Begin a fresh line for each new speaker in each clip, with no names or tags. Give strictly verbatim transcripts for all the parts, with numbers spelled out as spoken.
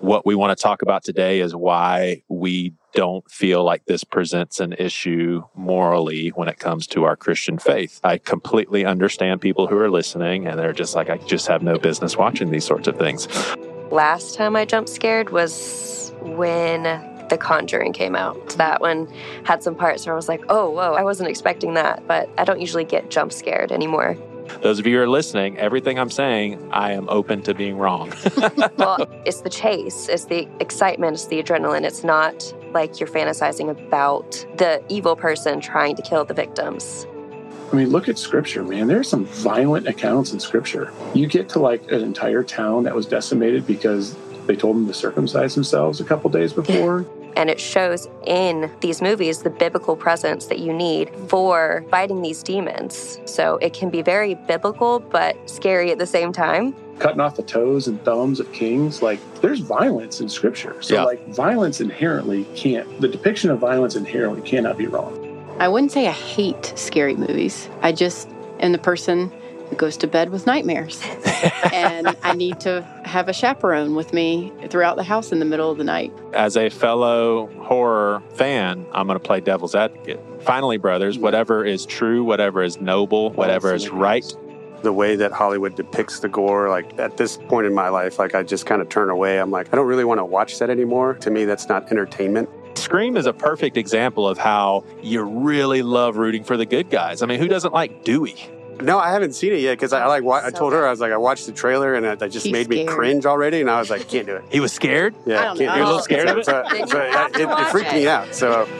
what we want to talk about today is why we don't feel like this presents an issue morally when it comes to our Christian faith. I completely understand people who are listening and they're just like, I just have no business watching these sorts of things.
Last time I jump scared was when The Conjuring came out. That one had some parts where I was like, oh, whoa, I wasn't expecting that. But I don't usually get jump scared anymore.
Those of you who are listening, everything I'm saying, I am open to being wrong.
Well, it's the chase, it's the excitement, it's the adrenaline. It's not like you're fantasizing about the evil person trying to kill the victims.
I mean, look at Scripture, man. There are some violent accounts in Scripture. You get to like an entire town that was decimated because they told them to circumcise themselves a couple days before.
And it shows in these movies the biblical presence that you need for fighting these demons. So it can be very biblical, but scary at the same time.
Cutting off the toes and thumbs of kings, like there's violence in Scripture. So
yeah.
like violence inherently can't, the depiction of violence inherently cannot be wrong.
I wouldn't say I hate scary movies. I just am the person who goes to bed with nightmares. And I need to have a chaperone with me throughout the house in the middle of the night.
As a fellow horror fan, I'm going to play devil's advocate. Finally, brothers, whatever is true, whatever is noble, whatever is right.
The way that Hollywood depicts the gore, like at this point in my life, like I just kind of turn away. I'm like, I don't really want to watch that anymore. To me, that's not entertainment.
Scream is a perfect example of how you really love rooting for the good guys. I mean, who doesn't like Dewey?
No, I haven't seen it yet because I like. Wa- I told her I was like, I watched the trailer and it, it just
He's
made me
scared.
cringe already, and I was like, can't do it.
He was scared?
Yeah,
I don't
can't
know.
do
You're a
it.
little scared of it?
So,
Then you
so
have
it,
to
it,
watch
freaked
it.
me out. So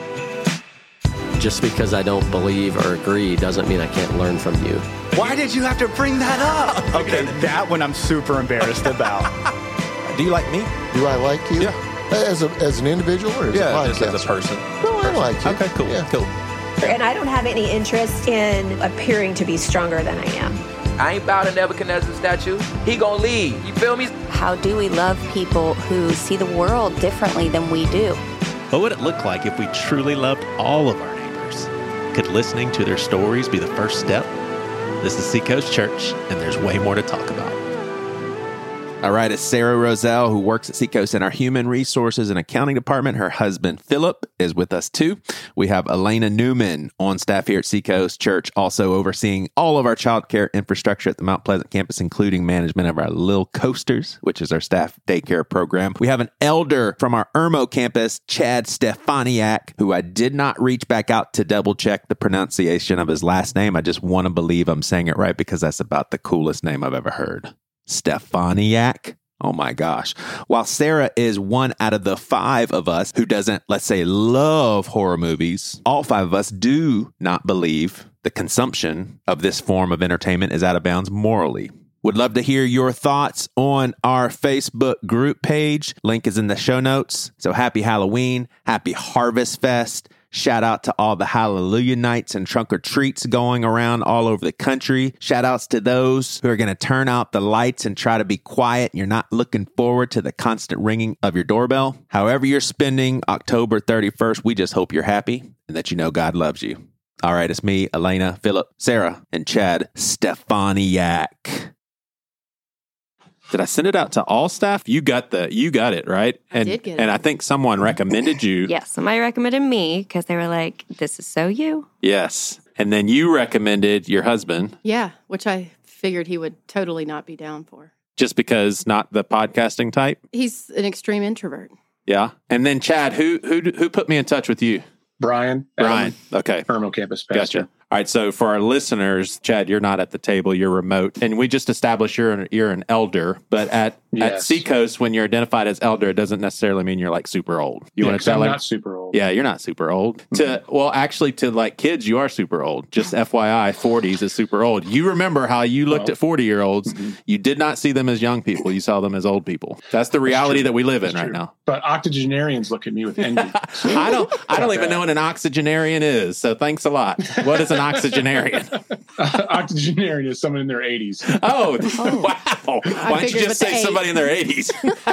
Just because I don't believe or agree doesn't mean I can't learn from you.
Why did you have to bring that up?
Okay, that one I'm super embarrassed about.
Do you like me?
Do I like you?
Yeah.
As a as an individual or as a
Yeah,
podcast?
just as a person.
No, I like you.
Okay, cool,
Yeah.
cool.
And I don't have any interest in appearing to be stronger than I am.
I ain't bow to Nebuchadnezzar's statue. He gonna lead. You feel me?
How do we love people who see the world differently than we do?
What would it look like if we truly loved all of our neighbors? Could listening to their stories be the first step? This is Seacoast Church, and there's way more to talk about.
All right, it's Sarah Roselle, who works at Seacoast in our Human Resources and Accounting Department. Her husband, Philip, is with us too. We have Elena Newman on staff here at Seacoast Church, also overseeing all of our childcare infrastructure at the Mount Pleasant campus, including management of our Lil Coasters, which is our staff daycare program. We have an elder from our Irmo campus, Chad Stefaniak, who I did not reach back out to double check the pronunciation of his last name. I just want to believe I'm saying it right because that's about the coolest name I've ever heard. Stefaniak. Oh my gosh. While Sarah is one out of the five of us who doesn't, let's say, love horror movies, all five of us do not believe the consumption of this form of entertainment is out of bounds morally. Would love to hear your thoughts on our Facebook group page. Link is in the show notes. So happy Halloween. Happy Harvest Fest. Shout out to all the Hallelujah nights and trunk or treats going around all over the country. Shout outs to those who are going to turn out the lights and try to be quiet. You're not looking forward to the constant ringing of your doorbell. However you're spending October thirty-first, we just hope you're happy and that you know God loves you. All right, it's me, Elena, Philip, Sarah, and Chad Stefaniak. Did I send it out to all staff? You got the, you got it, right? And,
I did get it.
And I think someone recommended you.
Yes, somebody recommended me because they were like, this is so you.
Yes. And then you recommended your husband.
Yeah, which I figured he would totally not be down for.
Just because not the podcasting type?
He's an extreme introvert.
Yeah. And then Chad, who who who put me in touch with you?
Brian.
Brian. Okay.
Irmo campus pastor.
Gotcha. All right, so for our listeners, Chad, you're not at the table, you're remote. And we just established you're an, you're an elder, but at,
Yes.
at Seacoast, when you're identified as elder, it doesn't necessarily mean you're like super old. You
Yeah,
want
'cause
to tell
I'm
like,
not super old.
Yeah, you're not super old. To Well, actually, to like kids, you are super old. Just F Y I, forties is super old. You remember how you looked
Well,
at forty-year-olds.
mhm.
You did not see them as young people. You saw them as old people. That's the reality
true.
that we live in
That's
right
true.
now.
But octogenarians look at me with envy. So-
I don't I don't even know what an oxygenarian is, so thanks a lot. What is an oxygenarian?
octogenarian is someone in their eighties.
Oh, wow. Why don't you just say
eight.
somebody in their eighties?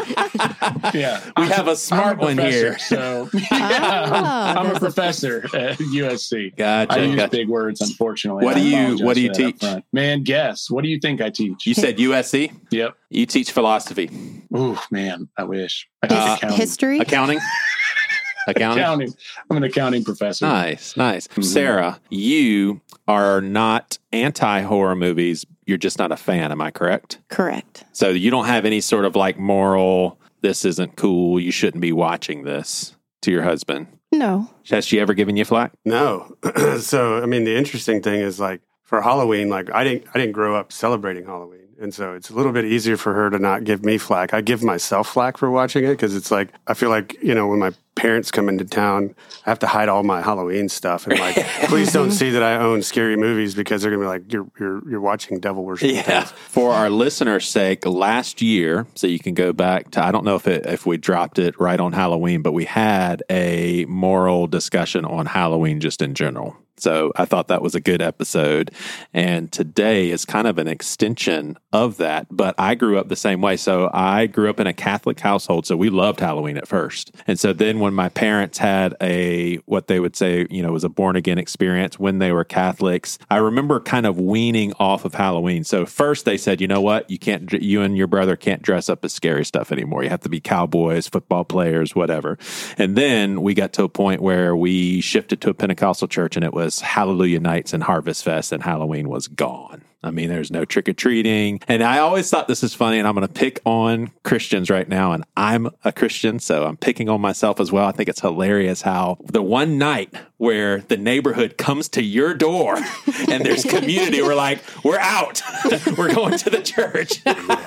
Yeah.
We have a smart
I'm a
one here.
So, yeah,
Ah,
I'm, I'm a
that's a-
professor at U S C.
Gotcha.
I use
gotcha.
big words, unfortunately.
What
I
do you-
apologize
what do you
for that up
teach?
front. Man, guess. What do you think I teach?
You said U S C?
Yep.
You teach philosophy.
Ooh, man, I wish. I teach
Uh,
accounting.
History?
Accounting? Accounting?
Accounting. I'm an accounting professor.
Nice, nice. Sarah, you are not anti-horror movies. You're just not a fan. Am I correct?
Correct.
So you don't have any sort of like moral, this isn't cool, you shouldn't be watching this to your husband.
No.
Has she ever given you flack?
No. So, I mean, the interesting thing is like for Halloween, like I didn't, I didn't grow up celebrating Halloween. And so it's a little bit easier for her to not give me flack. I give myself flack for watching it because it's like, I feel like, you know, when my parents come into town, I have to hide all my Halloween stuff. And like, please don't see that I own scary movies because they're going to be like, you're, you're, you're watching devil worship.
Yeah. For our listeners' sake, last year, so you can go back to, I don't know if it, if we dropped it right on Halloween, but we had a moral discussion on Halloween just in general. So I thought that was a good episode. And today is kind of an extension of that. But I grew up the same way. So I grew up in a Catholic household. So we loved Halloween at first. And so then when my parents had a, what they would say, you know, was a born again experience when they were Catholics, I remember kind of weaning off of Halloween. So first they said, you know what, you can't, you and your brother can't dress up as scary stuff anymore. You have to be cowboys, football players, whatever. And then we got to a point where we shifted to a Pentecostal church and it was Hallelujah Nights and Harvest Fest, and Halloween was gone. I mean, there's no trick-or-treating. And I always thought this is funny, and I'm going to pick on Christians right now, and I'm a Christian, so I'm picking on myself as well. I think it's hilarious how the one night where the neighborhood comes to your door and there's community, we're like, we're out. We're going to the church.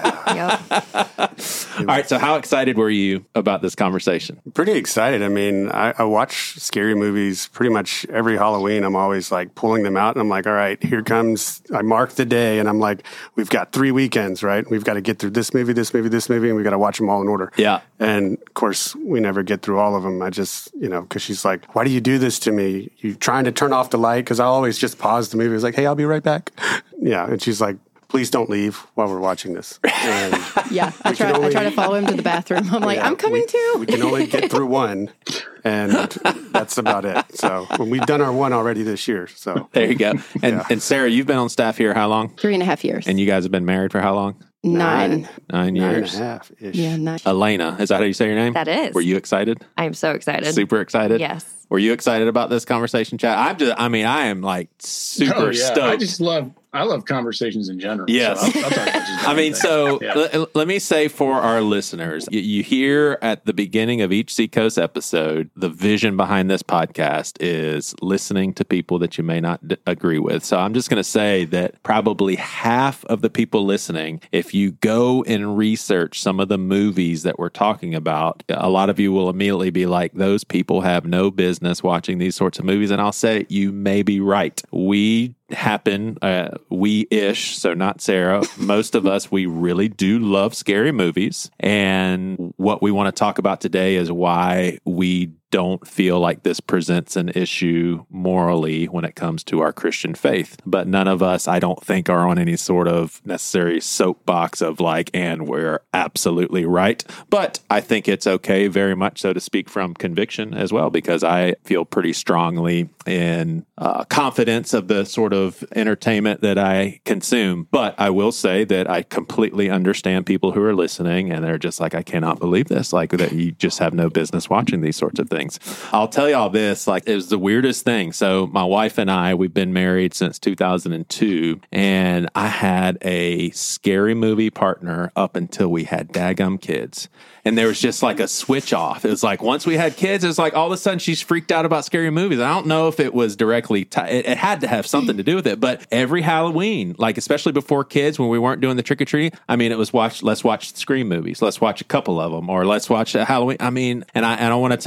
All right, so how excited were you about this conversation?
Pretty excited. I mean, I, I watch scary movies pretty much every Halloween. I'm always like pulling them out and I'm like, all right, here comes, I mark the day and I'm like, we've got three weekends, right? We've got to get through this movie, this movie, this movie, and we got to watch them all in order.
Yeah.
And of course, we never get through all of them. I just, you know, because she's like, why do you do this to me? You trying to turn off the light? Because I always just pause the movie. I was like, hey, I'll be right back. Yeah. And she's like, please don't leave while we're watching this. And
yeah, I try, only, I try to follow him to the bathroom. I'm like, yeah, I'm coming
we,
too.
We can only get through one, and that's about it. So well, we've done our one already this year. So
there you go. And,
yeah.
and Sarah, you've been on staff here how long?
Three and a half years.
And you guys have been married for how long?
Nine.
Nine years.
Nine and a half ish.
Yeah, nine.
Elena, is that how you say your name?
That is.
Were you excited?
I'm so excited.
Super excited?
Yes.
Were you excited about this conversation, Chad? I'm just, I mean, I am like super
oh, yeah.
stoked.
I just love, I love conversations in general.
Yes.
So I'll, I'll talk about just
I mean, so
yeah.
l- let me say for our listeners, you, you hear at the beginning of each Seacoast episode, the vision behind this podcast is listening to people that you may not d- agree with. So I'm just going to say that probably half of the people listening, if you go and research some of the movies that we're talking about, a lot of you will immediately be like, those people have no business watching these sorts of movies. And I'll say, you may be right. We happen, uh, we-ish, so not Sarah. Most of us, we really do love scary movies. And what we want to talk about today is why we don't feel like this presents an issue morally when it comes to our Christian faith. But none of us, I don't think, are on any sort of necessary soapbox of like, and we're absolutely right. But I think it's okay, very much so, to speak from conviction as well, because I feel pretty strongly in uh, confidence of the sort of entertainment that I consume. But I will say that I completely understand people who are listening and they're just like, I cannot believe this, like that you just have no business watching these sorts of things. I'll tell y'all this, like it was the weirdest thing. So my wife and I, we've been married since two thousand two, and I had a scary movie partner up until we had daggum kids. And there was just like a switch off. It was like once we had kids, it was like all of a sudden she's freaked out about scary movies. I don't know if it was directly, t- it, it had to have something to do with it. But every Halloween, like especially before kids, when we weren't doing the trick-or-treating, I mean, it was watch, let's watch Scream movies. Let's watch a couple of them, or let's watch a Halloween. I mean, and I, and I want to tell everybody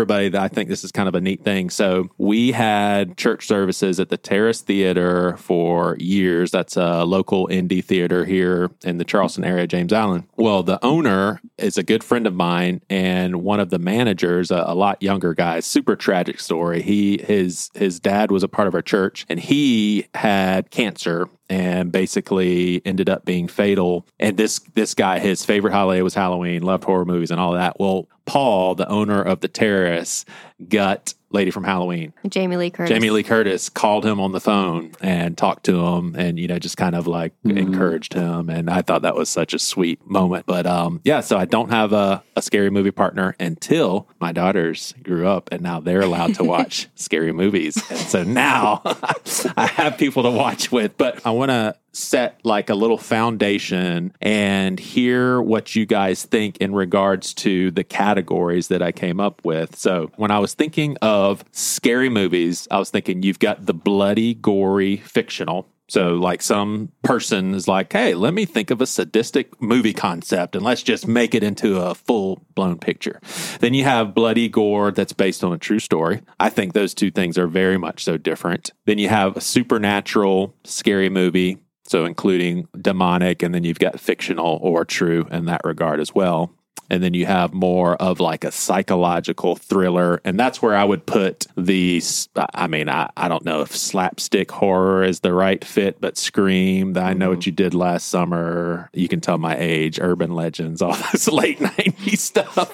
everybody that I think this is kind of a neat thing. So we had church services at the Terrace Theater for years. That's a local indie theater here in the Charleston area, James Island. Well, the owner is a good friend of mine, and one of the managers, a, a lot younger guy, super tragic story. He his his dad was a part of our church, and he had cancer and basically ended up being fatal. And this this guy, his favorite holiday was Halloween, loved horror movies and all that. Well, Paul, the owner of the Terrace, got Lady from Halloween.
Jamie Lee Curtis.
Jamie Lee Curtis called him on the phone and talked to him and, you know, just kind of like mm-hmm. encouraged him. And I thought that was such a sweet moment. But um, yeah, so I don't have a, a scary movie partner until my daughters grew up, and now they're allowed to watch scary movies. And so now I have people to watch with. But I want to set like a little foundation and hear what you guys think in regards to the categories that I came up with. So when I was thinking of scary movies, I was thinking you've got the bloody, gory, fictional. So like some person is like, hey, let me think of a sadistic movie concept and let's just make it into a full blown picture. Then you have bloody gore that's based on a true story. I think those two things are very much so different. Then you have a supernatural scary movie, so including demonic, and then you've got fictional or true in that regard as well. And then you have more of like a psychological thriller. And that's where I would put the, I mean, I, I don't know if slapstick horror is the right fit, but Scream, the I Know What You Did Last Summer, you can tell my age, Urban Legends, all this late nineties stuff.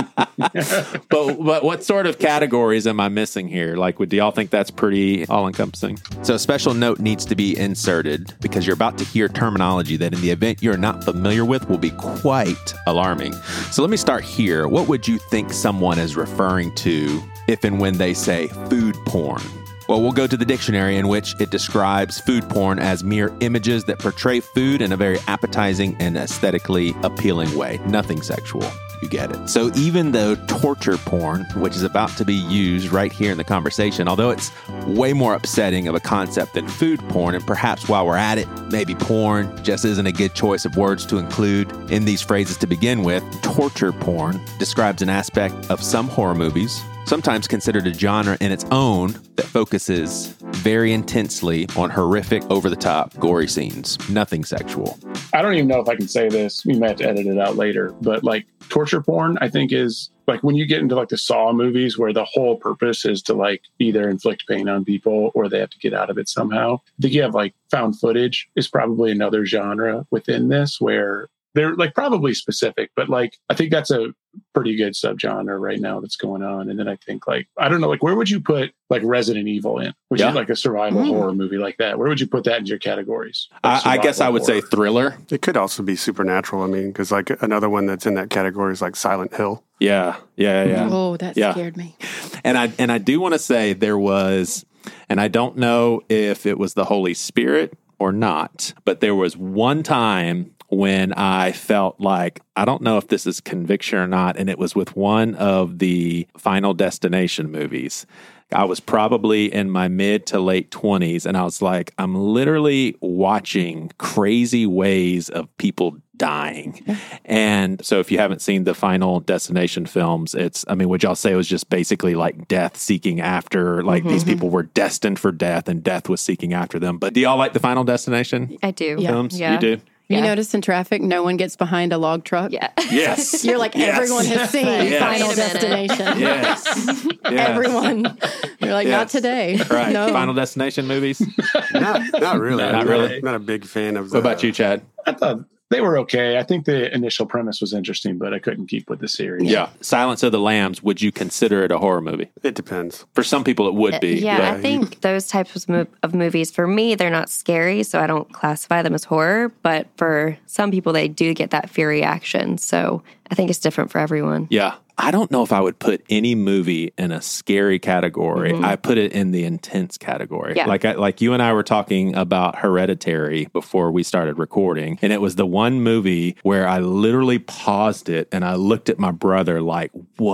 but, but what sort of categories am I missing here? Like, would, do y'all think that's pretty all-encompassing?
So a special note needs to be inserted because you're about to hear terminology that in the event you're not familiar with will be quite alarming. So let me start here. What would you think someone is referring to if and when they say food porn? Well, we'll go to the dictionary, in which it describes food porn as mere images that portray food in a very appetizing and aesthetically appealing way. Nothing sexual. You get it. So even though torture porn, which is about to be used right here in the conversation, although it's way more upsetting of a concept than food porn, and perhaps while we're at it, maybe porn just isn't a good choice of words to include in these phrases to begin with, torture porn describes an aspect of some horror movies, sometimes considered a genre in its own, that focuses very intensely on horrific, over-the-top, gory scenes. Nothing sexual.
I don't even know if I can say this. We might have to edit it out later. But like torture porn, I think is like when you get into like the Saw movies where the whole purpose is to like either inflict pain on people or they have to get out of it somehow. I think you have like found footage is probably another genre within this where they're like probably specific, but like I think that's a pretty good subgenre right now that's going on. And then I think like, I don't know, like where would you put like Resident Evil in, which yeah. is like a survival mm. horror movie like that? Where would you put that in your categories? Like
I, I guess I would horror. say thriller.
It could also be supernatural. I mean, because like another one that's in that category is like Silent Hill.
Yeah, yeah, yeah.
Oh, that
yeah.
scared me.
And I and I do want to say there was, and I don't know if it was the Holy Spirit or not, but there was one time when I felt like, I don't know if this is conviction or not, and it was with one of the Final Destination movies. I was probably in my mid to late twenties, and I was like, I'm literally watching crazy ways of people dying. Yeah. And so if you haven't seen the Final Destination films, it's, I mean, would y'all say it was just basically like death seeking after, like mm-hmm. these people were destined for death and death was seeking after them. But do y'all like the Final Destination
I do.
films?
Yeah.
You do?
You
Yeah.
notice in traffic, no one gets behind a log truck?
Yeah.
Yes.
You're like,
Yes.
everyone has seen
Yes.
Final
Wait a minute.
Destination.
Yes. Yes.
Everyone. You're like,
Yes.
not today.
Right.
No.
Final Destination movies?
Not, not really.
Not
I'm
really?
Not a big fan of the,
What about you, Chad?
I thought they were okay. I think the initial premise was interesting, but I couldn't keep with the series.
Yeah. Silence of the Lambs, would you consider it a horror movie?
It depends.
For some people, it would be.
Yeah,
but-
I think those types of, mo- of movies, for me, they're not scary, so I don't classify them as horror. But for some people, they do get that fear reaction. So I think it's different for everyone.
Yeah. I don't know if I would put any movie in a scary category. Mm-hmm. I put it in the intense category.
Yeah.
Like I, like you and I were talking about Hereditary before we started recording, and it was the one movie where I literally paused it and I looked at my brother like, what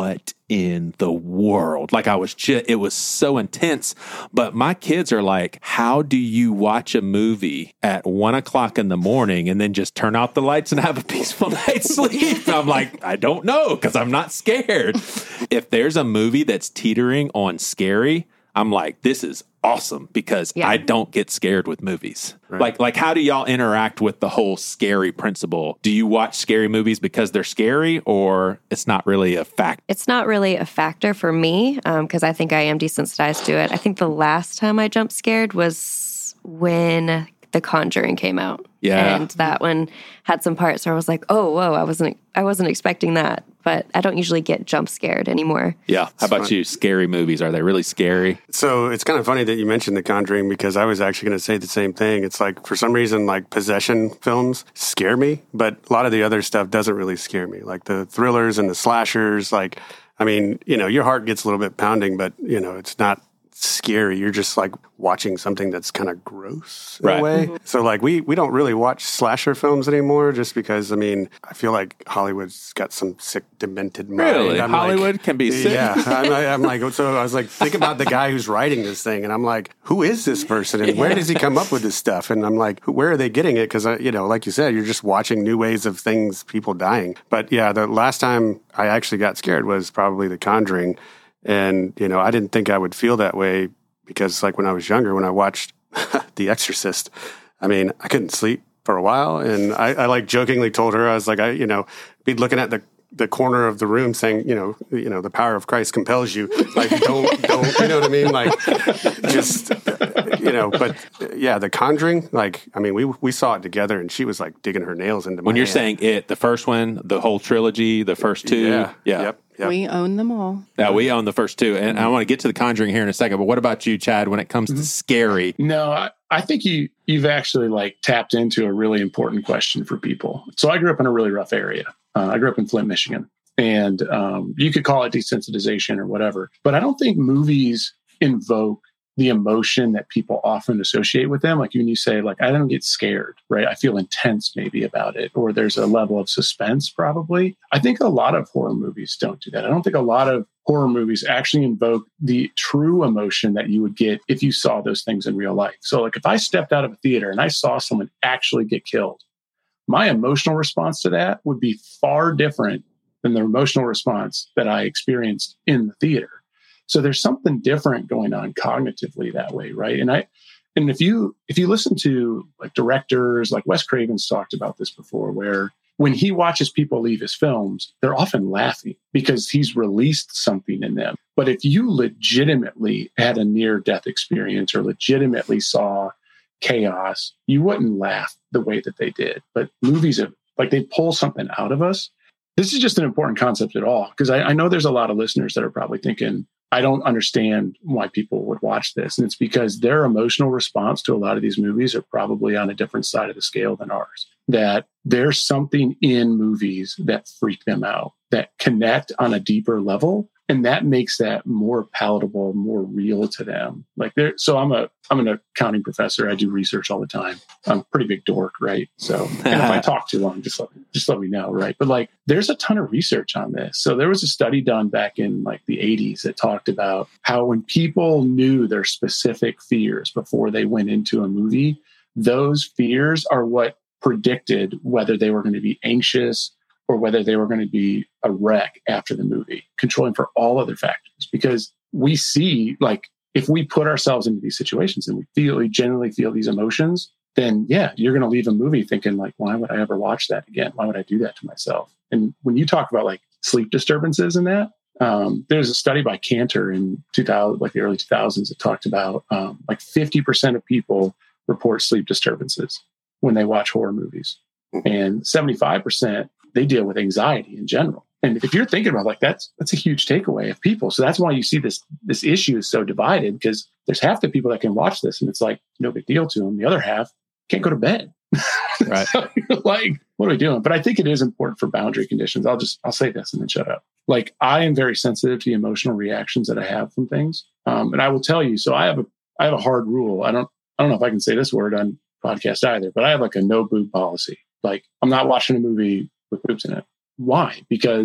in the world? Like I was just, it was so intense. But my kids are like, how do you watch a movie at one o'clock in the morning and then just turn out the lights and have a peaceful night's sleep? And I'm like, I don't know, because I'm not scared. If there's a movie that's teetering on scary, I'm like, this is awesome, because yeah. I don't get scared with movies. Right. Like, like, how do y'all interact with the whole scary principle? Do you watch scary movies because they're scary, or it's not really a fact?
It's not really a factor for me, because um, I think I am desensitized to it. I think the last time I jumped scared was when The Conjuring came out.
Yeah.
And that one had some parts where I was like, oh, whoa, I wasn't I wasn't expecting that. But I don't usually get jump scared anymore.
Yeah. How about you? Scary movies, are they really scary?
So it's kind of funny that you mentioned The Conjuring, because I was actually going to say the same thing. It's like, for some reason, like possession films scare me, but a lot of the other stuff doesn't really scare me. Like the thrillers and the slashers, like, I mean, you know, your heart gets a little bit pounding, but, you know, it's not scary. You're just like watching something that's kind of gross in
right.
a way.
Mm-hmm.
So like we we don't really watch slasher films anymore, just because, I mean, I feel like Hollywood's got some sick, demented mind.
Really?
I'm
Hollywood
like,
can be sick?
Yeah. I'm, I'm like, so I was like, think about the guy who's writing this thing, and I'm like, who is this person, and where does he come up with this stuff? And I'm like, where are they getting it? Because, you know, like you said, you're just watching new ways of things, people dying. But yeah, the last time I actually got scared was probably The Conjuring. And, you know, I didn't think I would feel that way, because like when I was younger, when I watched The Exorcist, I mean, I couldn't sleep for a while. And I, I like jokingly told her, I was like, I, you know, be looking at the, the corner of the room saying, you know, you know, the power of Christ compels you. Like, don't, don't, you know what I mean? Like, just, you know, but yeah, The Conjuring, like, I mean, we, we saw it together, and she was like digging her nails into my
When you're
hand.
saying it, the first one, the whole trilogy, the first two.
Yeah.
Yeah.
Yep. Yep.
We own them all.
Yeah, we own the first two. And I want to get to The Conjuring here in a second, but what about you, Chad, when it comes to scary?
No, I, I think you, you've actually like tapped into a really important question for people. So I grew up in a really rough area. Uh, I grew up in Flint, Michigan, and um, you could call it desensitization or whatever, but I don't think movies invoke the emotion that people often associate with them. Like when you say, like, I don't get scared, right? I feel intense maybe about it, or there's a level of suspense probably. I think a lot of horror movies don't do that. I don't think a lot of horror movies actually invoke the true emotion that you would get if you saw those things in real life. So like if I stepped out of a theater and I saw someone actually get killed, my emotional response to that would be far different than the emotional response that I experienced in the theater. So there's something different going on cognitively that way, right? And I, and if you if you listen to like directors, like Wes Craven's talked about this before, where when he watches people leave his films, they're often laughing because he's released something in them. But if you legitimately had a near-death experience or legitimately saw chaos, you wouldn't laugh the way that they did. But movies have, like, they pull something out of us. This is just an important concept at all, because I, I know there's a lot of listeners that are probably thinking, I don't understand why people would watch this. And it's because their emotional response to a lot of these movies are probably on a different side of the scale than ours. That there's something in movies that freak them out, that connect on a deeper level. And that makes that more palatable, more real to them. Like there, so I'm a, I'm an accounting professor. I do research all the time. I'm a pretty big dork, right? So and if I talk too long, just let, just let me know, right? But like, there's a ton of research on this. So there was a study done back in like the eighties that talked about how when people knew their specific fears before they went into a movie, those fears are what predicted whether they were going to be anxious or whether they were going to be a wreck after the movie, controlling for all other factors. Because we see, like, if we put ourselves into these situations and we feel, we genuinely feel these emotions, then yeah, you're going to leave a movie thinking like, why would I ever watch that again? Why would I do that to myself? And when you talk about like sleep disturbances and that, um, there's a study by Cantor in two thousand, like the early two thousands, that talked about um, like fifty percent of people report sleep disturbances when they watch horror movies, and seventy-five percent they deal with anxiety in general. And if you're thinking about like that's that's a huge takeaway of people. So that's why you see this this issue is so divided, because there's half the people that can watch this and it's like no big deal to them. The other half can't go to bed. Right? So you're like, what are we doing? But I think it is important for boundary conditions. I'll just I'll say this and then shut up. Like I am very sensitive to the emotional reactions that I have from things, um, and I will tell you. So I have a I have a hard rule. I don't I don't know if I can say this word on podcast either, but I have like a no boob policy. Like I'm not watching a movie with boobs in it. Why? Because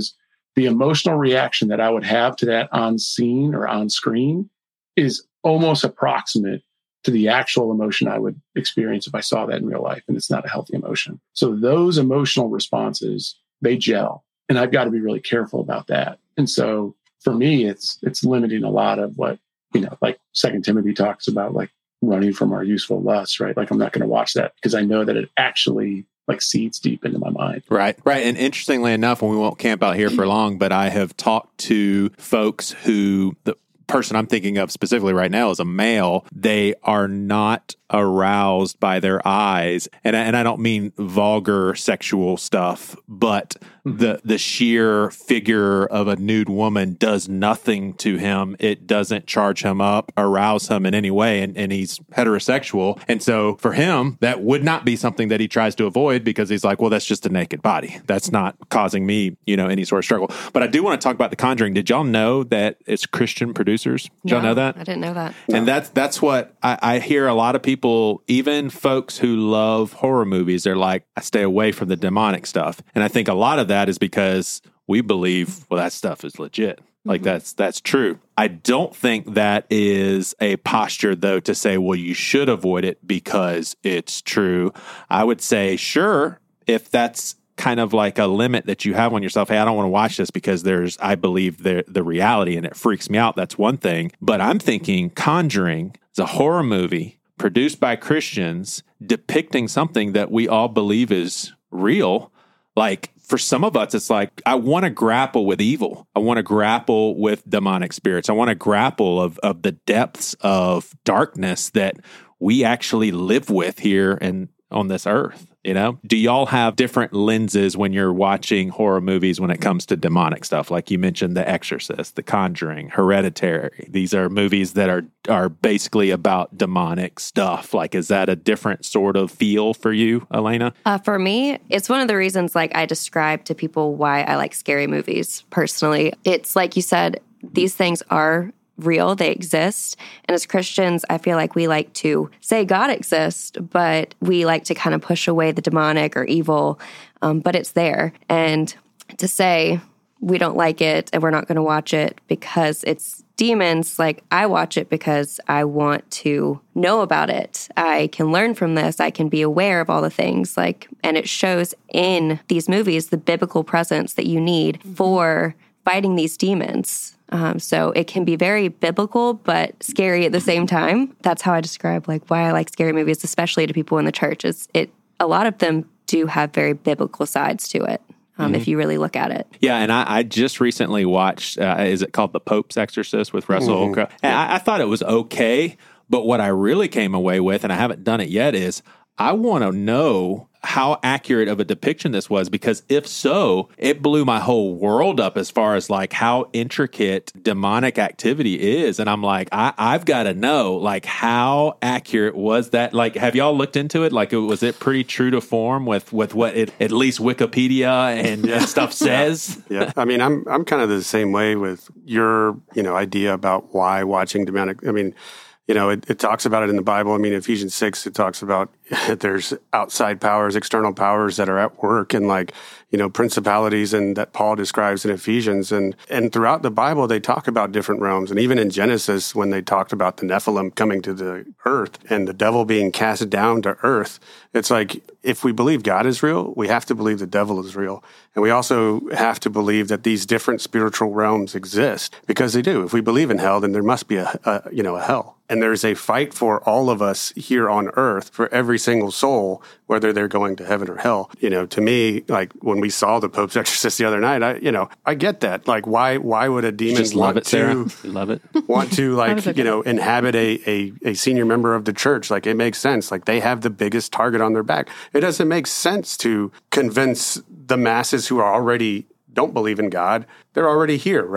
the emotional reaction that I would have to that on scene or on screen is almost approximate to the actual emotion I would experience if I saw that in real life. And it's not a healthy emotion. So those emotional responses, they gel. And I've got to be really careful about that. And so for me, it's it's limiting a lot of what, you know, like Second Timothy talks about, like running from our useful lusts, right? Like I'm not going to watch that because I know that it actually like seeds deep into my mind.
Right, right. And interestingly enough, and we won't camp out here for long, but I have talked to folks who, the person I'm thinking of specifically right now is a male. They are not aroused by their eyes. And I, and I don't mean vulgar sexual stuff, but the the sheer figure of a nude woman does nothing to him. It doesn't charge him up, arouse him in any way. And, and he's heterosexual. And so for him, that would not be something that he tries to avoid because he's like, well, that's just a naked body. That's not causing me, you know, any sort of struggle. But I do want to talk about The Conjuring. Did y'all know that it's Christian producers? Did y'all
No,
know that?
I didn't know that.
And that's that's what I, I hear a lot of people, even folks who love horror movies, they're like, I stay away from the demonic stuff. And I think a lot of that is because we believe, well, that stuff is legit. Like that's that's true. I don't think that is a posture, though, to say, well, you should avoid it because it's true. I would say, sure, if that's kind of like a limit that you have on yourself. Hey, I don't want to watch this because there's, I believe the the reality and it freaks me out. That's one thing. But I'm thinking Conjuring is a horror movie produced by Christians depicting something that we all believe is real. Like for some of us, it's like, I want to grapple with evil. I want to grapple with demonic spirits. I want to grapple of, of the depths of darkness that we actually live with here and on this earth. You know, do y'all have different lenses when you're watching horror movies when it comes to demonic stuff? Like you mentioned, The Exorcist, The Conjuring, Hereditary. These are movies that are are basically about demonic stuff. Like, is that a different sort of feel for you, Elena?
Uh, for me, it's one of the reasons, like I describe to people why I like scary movies personally. It's like you said, these things are real, they exist. And as Christians, I feel like we like to say God exists, but we like to kind of push away the demonic or evil, um, but it's there. And to say we don't like it and we're not going to watch it because it's demons, like I watch it because I want to know about it. I can learn from this. I can be aware of all the things, like, and it shows in these movies the biblical presence that you need for fighting these demons. Um, so it can be very biblical, but scary at the same time. That's how I describe like why I like scary movies, especially to people in the church. Is it a lot of them do have very biblical sides to it. Um, mm-hmm. If you really look at it.
Yeah, and I, I just recently watched, uh, is it called The Pope's Exorcist with Russell mm-hmm. Crowe? And I, I thought it was okay, but what I really came away with, and I haven't done it yet, is I want to know how accurate of a depiction this was, because if so, it blew my whole world up as far as like how intricate demonic activity is. And I'm like, I, I've got to know, like, how accurate was that? Like, have y'all looked into it? Like, was it pretty true to form with, with what it, at least Wikipedia and yeah. stuff says?
Yeah. I mean, I'm, I'm kind of the same way with your, you know, idea about why watching demonic. I mean, You know, it, it talks about it in the Bible. I mean, Ephesians six, it talks about there's outside powers, external powers that are at work, and like, you know, principalities, and that Paul describes in Ephesians. And, and throughout the Bible, they talk about different realms. And even in Genesis, when they talked about the Nephilim coming to the earth and the devil being cast down to earth, it's like, if we believe God is real, we have to believe the devil is real. And we also have to believe that these different spiritual realms exist, because they do. If we believe in hell, then there must be a, a you know, a hell. And there's a fight for all of us here on earth, for every single soul, whether they're going to heaven or hell. You know, to me, like when we saw the Pope's Exorcist the other night, I, you know, I get that. Like, why, why would a demon
Just love
want
it, Sarah.
to
You love it?
want to like, you know, inhabit a, a, a senior member of the church? Like, it makes sense. Like, they have the biggest target on their back. It doesn't make sense to convince the masses who are already don't believe in God. They're already here, right?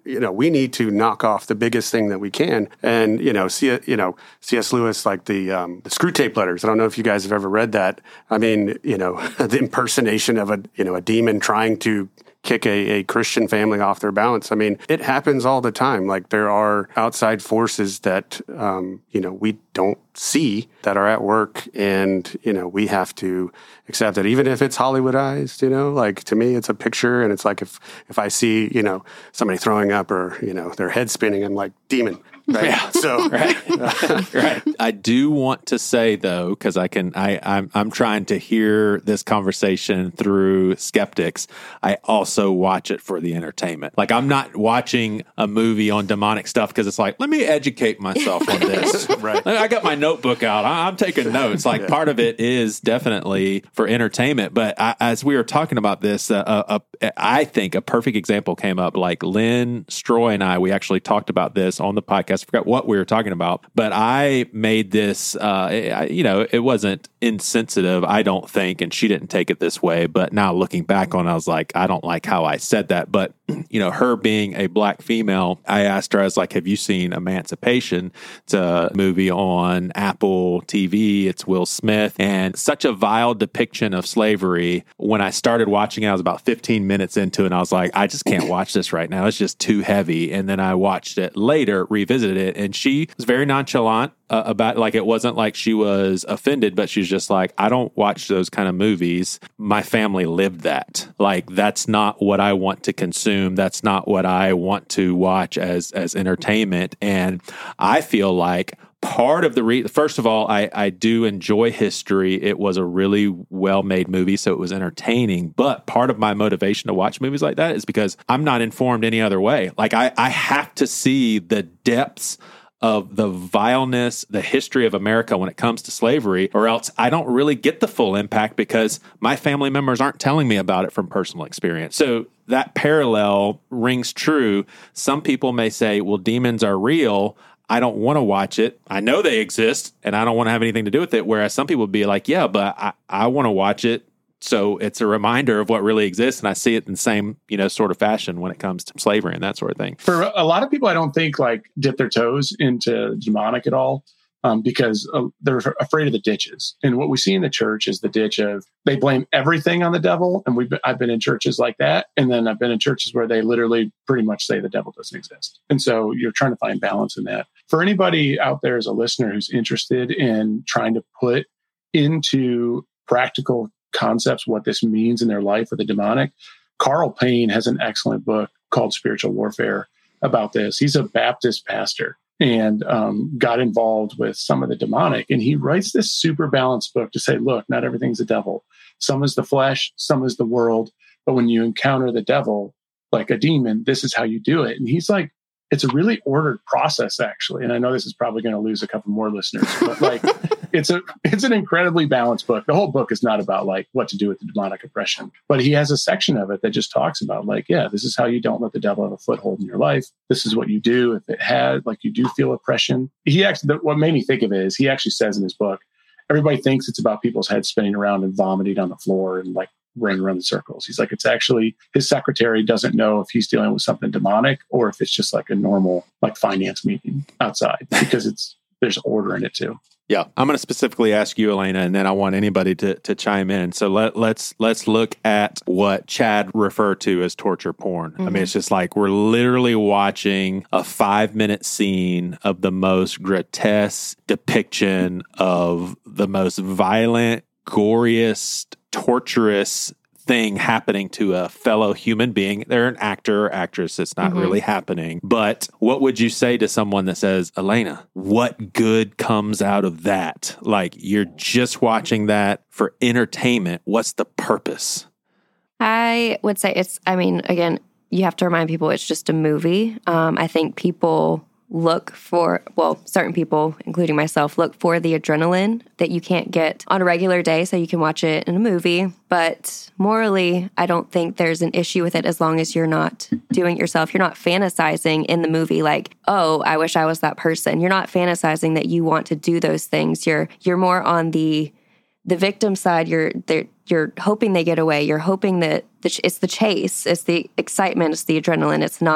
you know, we need to knock off the biggest thing that we can. And, you know, C, you know, C S Lewis, like the, um, the Screw Tape Letters. I don't know if you guys have ever read that. I mean, you know, the impersonation of a, you know, a demon trying to kick a, a Christian family off their balance. I mean, it happens all the time. Like there are outside forces that, um, you know, we don't see that are at work, and, you know, we have to accept that, even if it's Hollywoodized, you know, like to me, it's a picture, and it's like if, if I see, you know, somebody throwing up or, you know, their head spinning, I'm like, demon. Right.
Yeah.
So,
right. right. I do want to say though, because I can, I, I'm, I'm trying to hear this conversation through skeptics. I also watch it for the entertainment. Like I'm not watching a movie on demonic stuff because it's like, let me educate myself on this.
Right.
I got my notebook out. I, I'm taking notes. Like yeah. part of it is definitely for entertainment. But I, as we were talking about this, uh, uh, uh, I think a perfect example came up. Like Lynn Stroy and I, we actually talked about this on the podcast. I forgot what we were talking about, but I made this, uh, you know, it wasn't insensitive, I don't think, and she didn't take it this way. But now looking back on it, I was like, I don't like how I said that. But, you know, her being a black female, I asked her, I was like, have you seen Emancipation? It's a movie on Apple T V. It's Will Smith, and such a vile depiction of slavery. When I started watching it, I was about fifteen minutes into it, and I was like, I just can't watch this right now. It's just too heavy. And then I watched it later, revisited it, and she was very nonchalant uh, about, like, it wasn't like she was offended, but she's just like, I don't watch those kind of movies. My family lived that. Like, that's not what I want to consume. That's not what I want to watch as as entertainment. And I feel like part of the re- first of all, I, I do enjoy history. It was a really well-made movie, so it was entertaining. But part of my motivation to watch movies like that is because I'm not informed any other way. Like I, I have to see the depths of the vileness, the history of America when it comes to slavery, or else I don't really get the full impact because my family members aren't telling me about it from personal experience. So that parallel rings true. Some people may say, well, demons are real. I don't want to watch it. I know they exist, and I don't want to have anything to do with it. Whereas some people would be like, yeah, but I, I want to watch it. So it's a reminder of what really exists. And I see it in the same, you know, sort of fashion when it comes to slavery and that sort of thing.
For a lot of people, I don't think like dip their toes into demonic at all. Um, because uh, they're afraid of the ditches. And what we see in the church is the ditch of they blame everything on the devil. And we've been, I've been in churches like that. And then I've been in churches where they literally pretty much say the devil doesn't exist. And so you're trying to find balance in that. For anybody out there as a listener who's interested in trying to put into practical concepts what this means in their life with the demonic, Carl Payne has an excellent book called Spiritual Warfare about this. He's a Baptist pastor and um, got involved with some of the demonic. And he writes this super balanced book to say, look, not everything's the devil. Some is the flesh, some is the world. But when you encounter the devil, like a demon, this is how you do it. And he's like, it's a really ordered process, actually. And I know this is probably going to lose a couple more listeners, but like, it's a it's an incredibly balanced book. The whole book is not about like what to do with the demonic oppression, but he has a section of it that just talks about like, yeah, this is how you don't let the devil have a foothold in your life. This is what you do if it had, like, you do feel oppression. He actually, what made me think of it is he actually says in his book, everybody thinks it's about people's heads spinning around and vomiting on the floor and like running around in circles. He's like, it's actually his secretary doesn't know if he's dealing with something demonic or if it's just like a normal like finance meeting outside, because it's there's order in it too.
Yeah, I'm going to specifically ask you, Elena, and then I want anybody to, to chime in. So let, let's let's look at what Chad referred to as torture porn. Mm-hmm. I mean, it's just like we're literally watching a five-minute scene of the most grotesque depiction of the most violent, goriest, torturous thing happening to a fellow human being. They're an actor or actress. It's not mm-hmm. really happening. But what would you say to someone that says, Elena, what good comes out of that? Like, you're just watching that for entertainment. What's the purpose?
I would say it's, I mean, again, you have to remind people it's just a movie. Um, I think people look for, well, certain people, including myself, look for the adrenaline that you can't get on a regular day, so you can watch it in a movie. But morally, I don't think there's an issue with it as long as you're not doing it yourself. You're not fantasizing in the movie like, oh, I wish I was that person. You're not fantasizing that you want to do those things. You're you're more on the the victim side. You're you're hoping they get away. You're hoping that the, it's the chase, it's the excitement, it's the adrenaline. It's not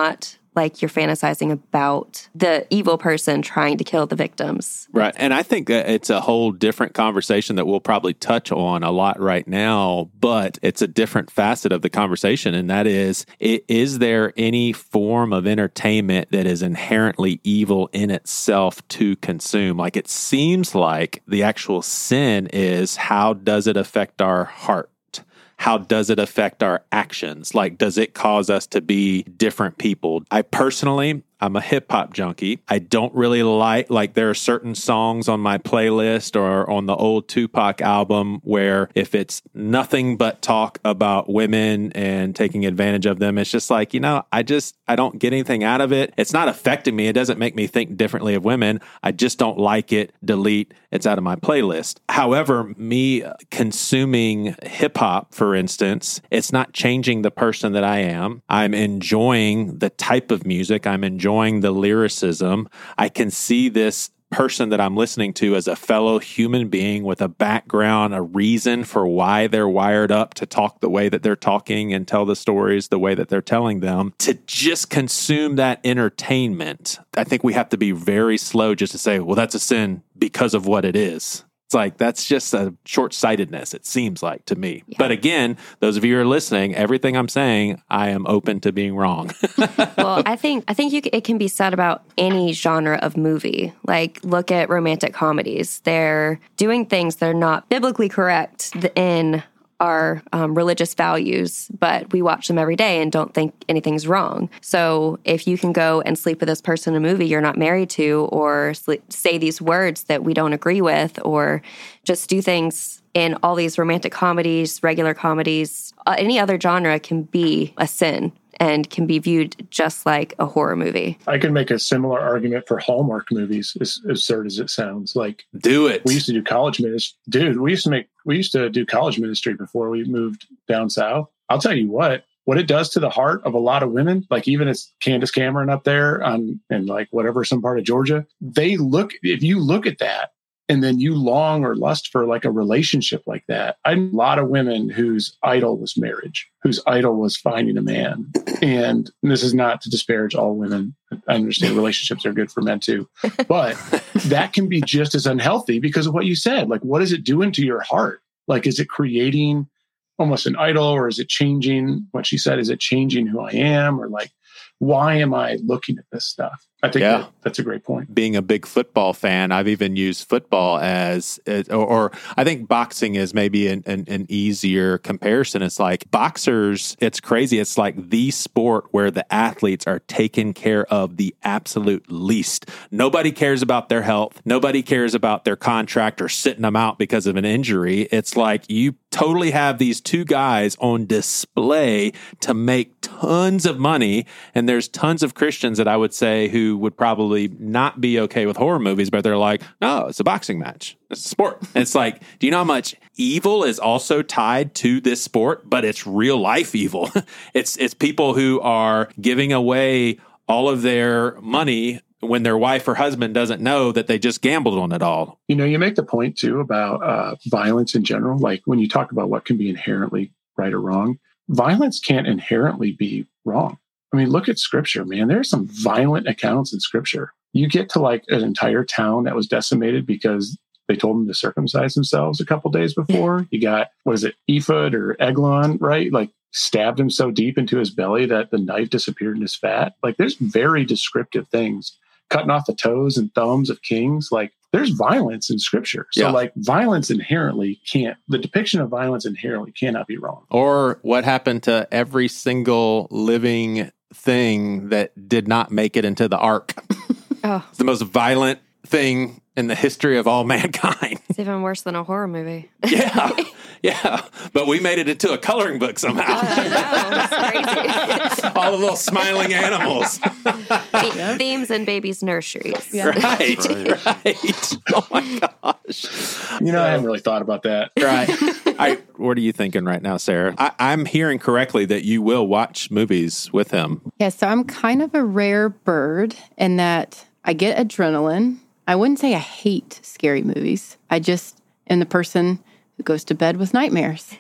like you're fantasizing about the evil person trying to kill the victims.
Right. And I think that it's a whole different conversation that we'll probably touch on a lot right now, but it's a different facet of the conversation. And that is, is there any form of entertainment that is inherently evil in itself to consume? Like, it seems like the actual sin is, how does it affect our heart? How does it affect our actions? Like, does it cause us to be different people? I personally, I'm a hip hop junkie. I don't really like, like there are certain songs on my playlist or on the old Tupac album where if it's nothing but talk about women and taking advantage of them, it's just like, you know, I just, I don't get anything out of it. It's not affecting me. It doesn't make me think differently of women. I just don't like it. Delete. It's out of my playlist. However, me consuming hip hop, for instance, it's not changing the person that I am. I'm enjoying the type of music. I'm enjoying the lyricism. I can see this person that I'm listening to as a fellow human being with a background, a reason for why they're wired up to talk the way that they're talking and tell the stories the way that they're telling them. To just consume that entertainment, I think we have to be very slow just to say, well, that's a sin because of what it is. It's like, that's just a short-sightedness, it seems like to me. Yeah. But again, those of you who are listening, everything I'm saying, I am open to being wrong.
Well, I think I think you, it can be said about any genre of movie. Like, look at romantic comedies. They're doing things that are not biblically correct in our um, religious values, but we watch them every day and don't think anything's wrong. So if you can go and sleep with this person in a movie you're not married to, or sleep, say these words that we don't agree with, or just do things in all these romantic comedies, regular comedies, uh, any other genre can be a sin and can be viewed just like a horror movie.
I can make a similar argument for Hallmark movies, as absurd as it sounds. Like,
do it.
We used to do college ministry. Dude, we used to make, we used to do college ministry before we moved down south. I'll tell you what, what it does to the heart of a lot of women, like even it's Candace Cameron up there on, in like whatever, some part of Georgia, they look, if you look at that, and then you long or lust for like a relationship like that. I know a lot of women whose idol was marriage, whose idol was finding a man. And this is not to disparage all women. I understand relationships are good for men too. But that can be just as unhealthy because of what you said. Like, what is it doing to your heart? Like, is it creating almost an idol, or is it changing what she said? Is it changing who I am? Or like, why am I looking at this stuff? I think
yeah.
that, that's a great point.
Being a big football fan, I've even used football as, or, or I think boxing is maybe an, an, an easier comparison. It's like boxers, it's crazy. It's like the sport where the athletes are taken care of the absolute least. Nobody cares about their health. Nobody cares about their contract or sitting them out because of an injury. It's like you totally have these two guys on display to make tons of money. And there's tons of Christians that I would say who would probably not be okay with horror movies, but they're like, no, it's a boxing match. It's a sport. And it's like, do you know how much evil is also tied to this sport? But it's real life evil. it's it's people who are giving away all of their money when their wife or husband doesn't know that they just gambled on it all.
You know, you make the point too about uh, violence in general. Like when you talk about what can be inherently right or wrong, violence can't inherently be wrong. I mean, look at scripture, man. There's some violent accounts in scripture. You get to like an entire town that was decimated because they told them to circumcise themselves a couple days before. You got, what is it, Ephod or Eglon, right? Like stabbed him so deep into his belly that the knife disappeared in his fat. Like there's very descriptive things. Cutting off the toes and thumbs of kings. Like there's violence in scripture. So yeah. like violence inherently can't, the depiction of violence inherently cannot be wrong.
Or what happened to every single living thing that did not make it into the ark.
Oh.
It's the most violent thing in the history of all mankind.
It's even worse than a horror movie.
Yeah. Yeah. But we made it into a coloring book somehow.
Oh, that's crazy.
All the little smiling animals.
The- themes in babies' nurseries.
Yeah. Right. Right. Right. Oh my gosh.
You know, I haven't really thought about that.
Right. I, what are you thinking right now, Sarah? I, I'm hearing correctly that you will watch movies with him.
Yeah, so I'm kind of a rare bird in that I get adrenaline. I wouldn't say I hate scary movies. I just am the person who goes to bed with nightmares.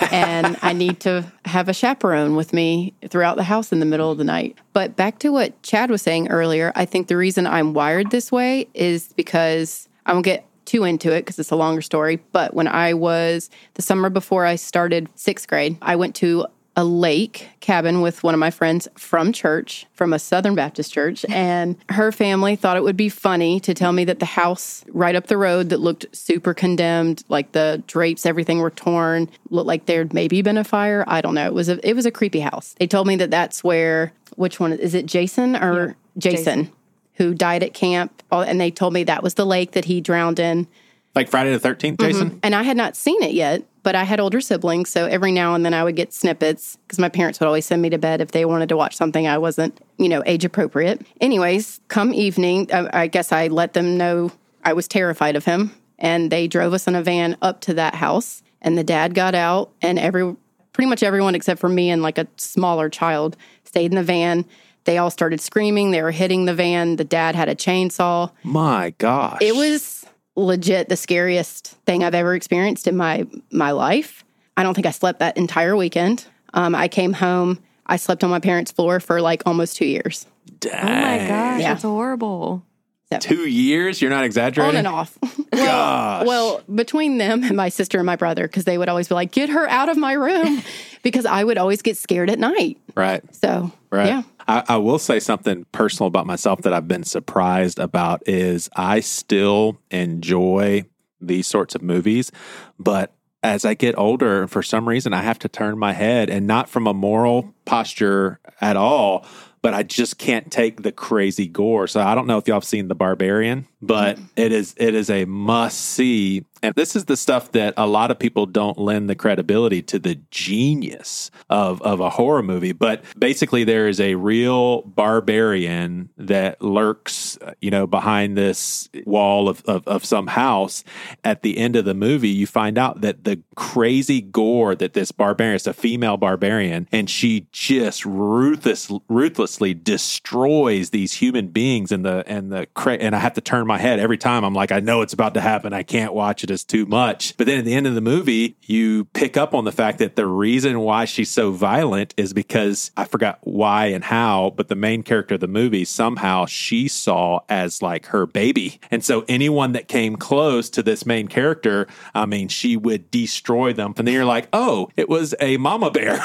and I need to have a chaperone with me throughout the house in the middle of the night. But back to what Chad was saying earlier, I think the reason I'm wired this way is because I won't get too into it because it's a longer story. But when I was the summer before I started sixth grade, I went to a lake cabin with one of my friends from church, from a Southern Baptist church. And her family thought it would be funny to tell me that the house right up the road that looked super condemned, like the drapes, everything were torn, looked like there'd maybe been a fire. I don't know. It was a, it was a creepy house. They told me that that's where, which one, is it Jason or yeah, Jason, Jason, who died at camp? And they told me that was the lake that he drowned in.
Like Friday the thirteenth, Jason?
Mm-hmm. And I had not seen it yet, but I had older siblings, so every now and then I would get snippets because my parents would always send me to bed if they wanted to watch something I wasn't, you know, age appropriate. Anyways, come evening, I, I guess I let them know I was terrified of him, and they drove us in a van up to that house, and the dad got out, and every pretty much everyone except for me and like a smaller child stayed in the van. They all started screaming. They were hitting the van. The dad had a chainsaw.
My gosh.
It was legit the scariest thing I've ever experienced in my my life. I don't think I slept that entire weekend. Um, I came home. I slept on my parents' floor for like almost two years.
Dang.
Oh my gosh,
yeah.
That's horrible.
So,
two years? You're not exaggerating?
On and off. well,
Gosh.
well, between them and my sister and my brother, because they would always be like, get her out of my room, because I would always get scared at night.
Right.
So,
right.
yeah.
I, I will say something personal about myself that I've been surprised about is I still enjoy these sorts of movies, but as I get older, for some reason, I have to turn my head, and not from a moral posture at all, but I just can't take the crazy gore. So I don't know if y'all have seen The Barbarian, but mm-hmm. it is it is a must see. And this is the stuff that a lot of people don't lend the credibility to the genius of, of a horror movie. But basically, there is a real barbarian that lurks, you know, behind this wall of, of, of some house. At the end of the movie, you find out that the crazy gore that this barbarian, it's a female barbarian, and she just ruthless, ruthlessly destroys these human beings. And the and the cra- and I have to turn my head every time. I'm like, I know it's about to happen. I can't watch it. It's too much. But then at the end of the movie, you pick up on the fact that the reason why she's so violent is because, I forgot why and how, but the main character of the movie, somehow she saw as like her baby. And so anyone that came close to this main character, I mean, she would destroy them. And then you're like, oh, it was a mama bear.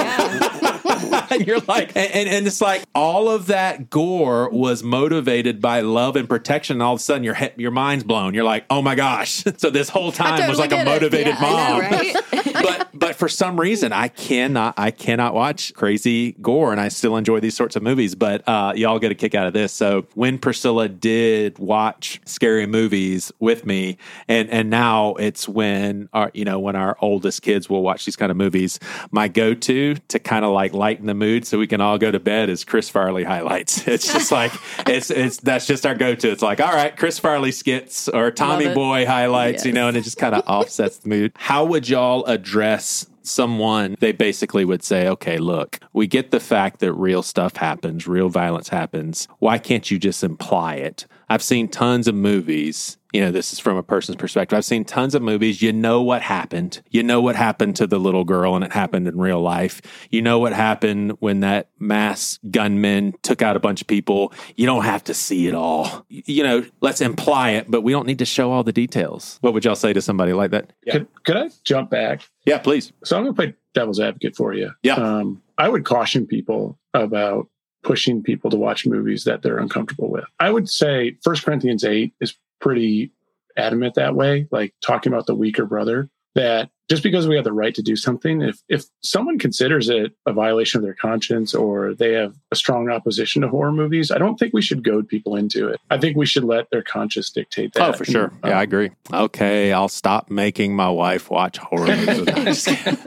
And you're like, and, and it's like all of that gore was motivated by love and protection. And all of a sudden your he- your mind's blown. You're like, oh my gosh. So this whole time totally was like a motivated yeah, mom.
Know, right?
but but for some reason I cannot I cannot watch crazy gore, and I still enjoy these sorts of movies. But uh, y'all get a kick out of this. So when Priscilla did watch scary movies with me, and and now it's when our you know when our oldest kids will watch these kind of movies, my go-to to kind of like lighten the mood so we can all go to bed is Chris Farley highlights. It's just like it's it's that's just our go-to. It's like, all right, Chris Farley skits or Tommy Boy highlights, yes. you know, and it just kind of offsets the mood. How would y'all address someone? They basically would say, okay, look, we get the fact that real stuff happens, real violence happens. Why can't you just imply it? I've seen tons of movies. You know, this is from a person's perspective. I've seen tons of movies. You know what happened. You know what happened to the little girl, and it happened in real life. You know what happened when that mass gunman took out a bunch of people. You don't have to see it all. You know, let's imply it, but we don't need to show all the details. What would y'all say to somebody like that?
Yeah. Could, could I jump back?
Yeah, please.
So I'm going to play devil's advocate for you.
Yeah.
Um, I would caution people about pushing people to watch movies that they're uncomfortable with. I would say First Corinthians eight is pretty adamant that way, like talking about the weaker brother, that just because we have the right to do something, if if someone considers it a violation of their conscience or they have a strong opposition to horror movies, I don't think we should goad people into it. I think we should let their conscience dictate that.
Oh, for sure. Yeah, um, I agree. Okay, I'll stop making my wife watch horror movies.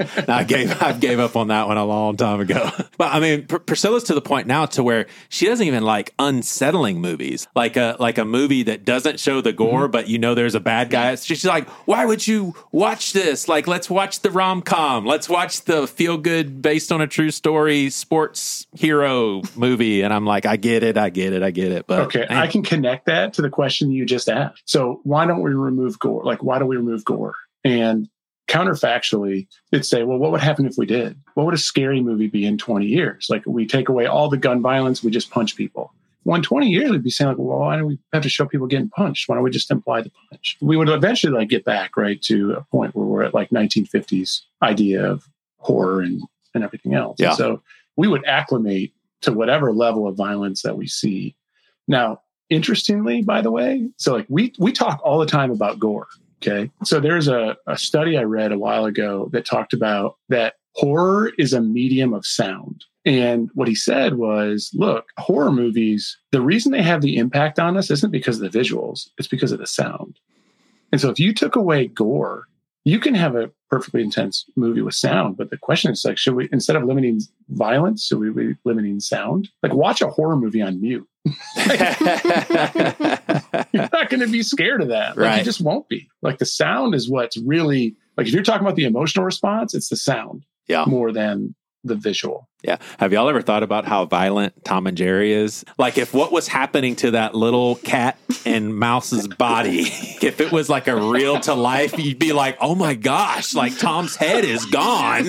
I gave I gave up on that one a long time ago. But I mean, Pr- Priscilla's to the point now to where she doesn't even like unsettling movies, like a like a movie that doesn't show the gore, mm-hmm. but you know there's a bad guy. She's like, why would you watch this? Like, let's watch the rom-com. Let's watch the feel-good, based on a true story, sports hero movie. And I'm like, I get it, I get it, I get it. But
okay,
man.
I can connect that to the question you just asked. So why don't we remove gore? Like, why do we remove gore? And counterfactually, it'd say, well, what would happen if we did? What would a scary movie be in twenty years? Like, we take away all the gun violence, we just punch people. Well, in twenty years, we'd be saying, like, well, why do we have to show people getting punched? Why don't we just imply the punch? We would eventually like get back, right, to a point where we're at like nineteen fifties idea of horror and, and everything else.
Yeah.
And so we would acclimate to whatever level of violence that we see. Now, interestingly, by the way, so like we we talk all the time about gore. Okay. So there's a, a study I read a while ago that talked about that horror is a medium of sound. And what he said was, look, horror movies, the reason they have the impact on us isn't because of the visuals, it's because of the sound. And so if you took away gore, you can have a perfectly intense movie with sound. But the question is, like, should we, instead of limiting violence, should we be limiting sound? Like, watch a horror movie on mute. You're not going to be scared of that. Like,
Right.
you just won't be. Like, the sound is what's really, like, if you're talking about the emotional response, it's the sound
Yeah.
more than the visual.
Yeah. Have y'all ever thought about how violent Tom and Jerry is? Like, if what was happening to that little cat and mouse's body, if it was like a real to life, you'd be like, oh my gosh, like Tom's head is gone.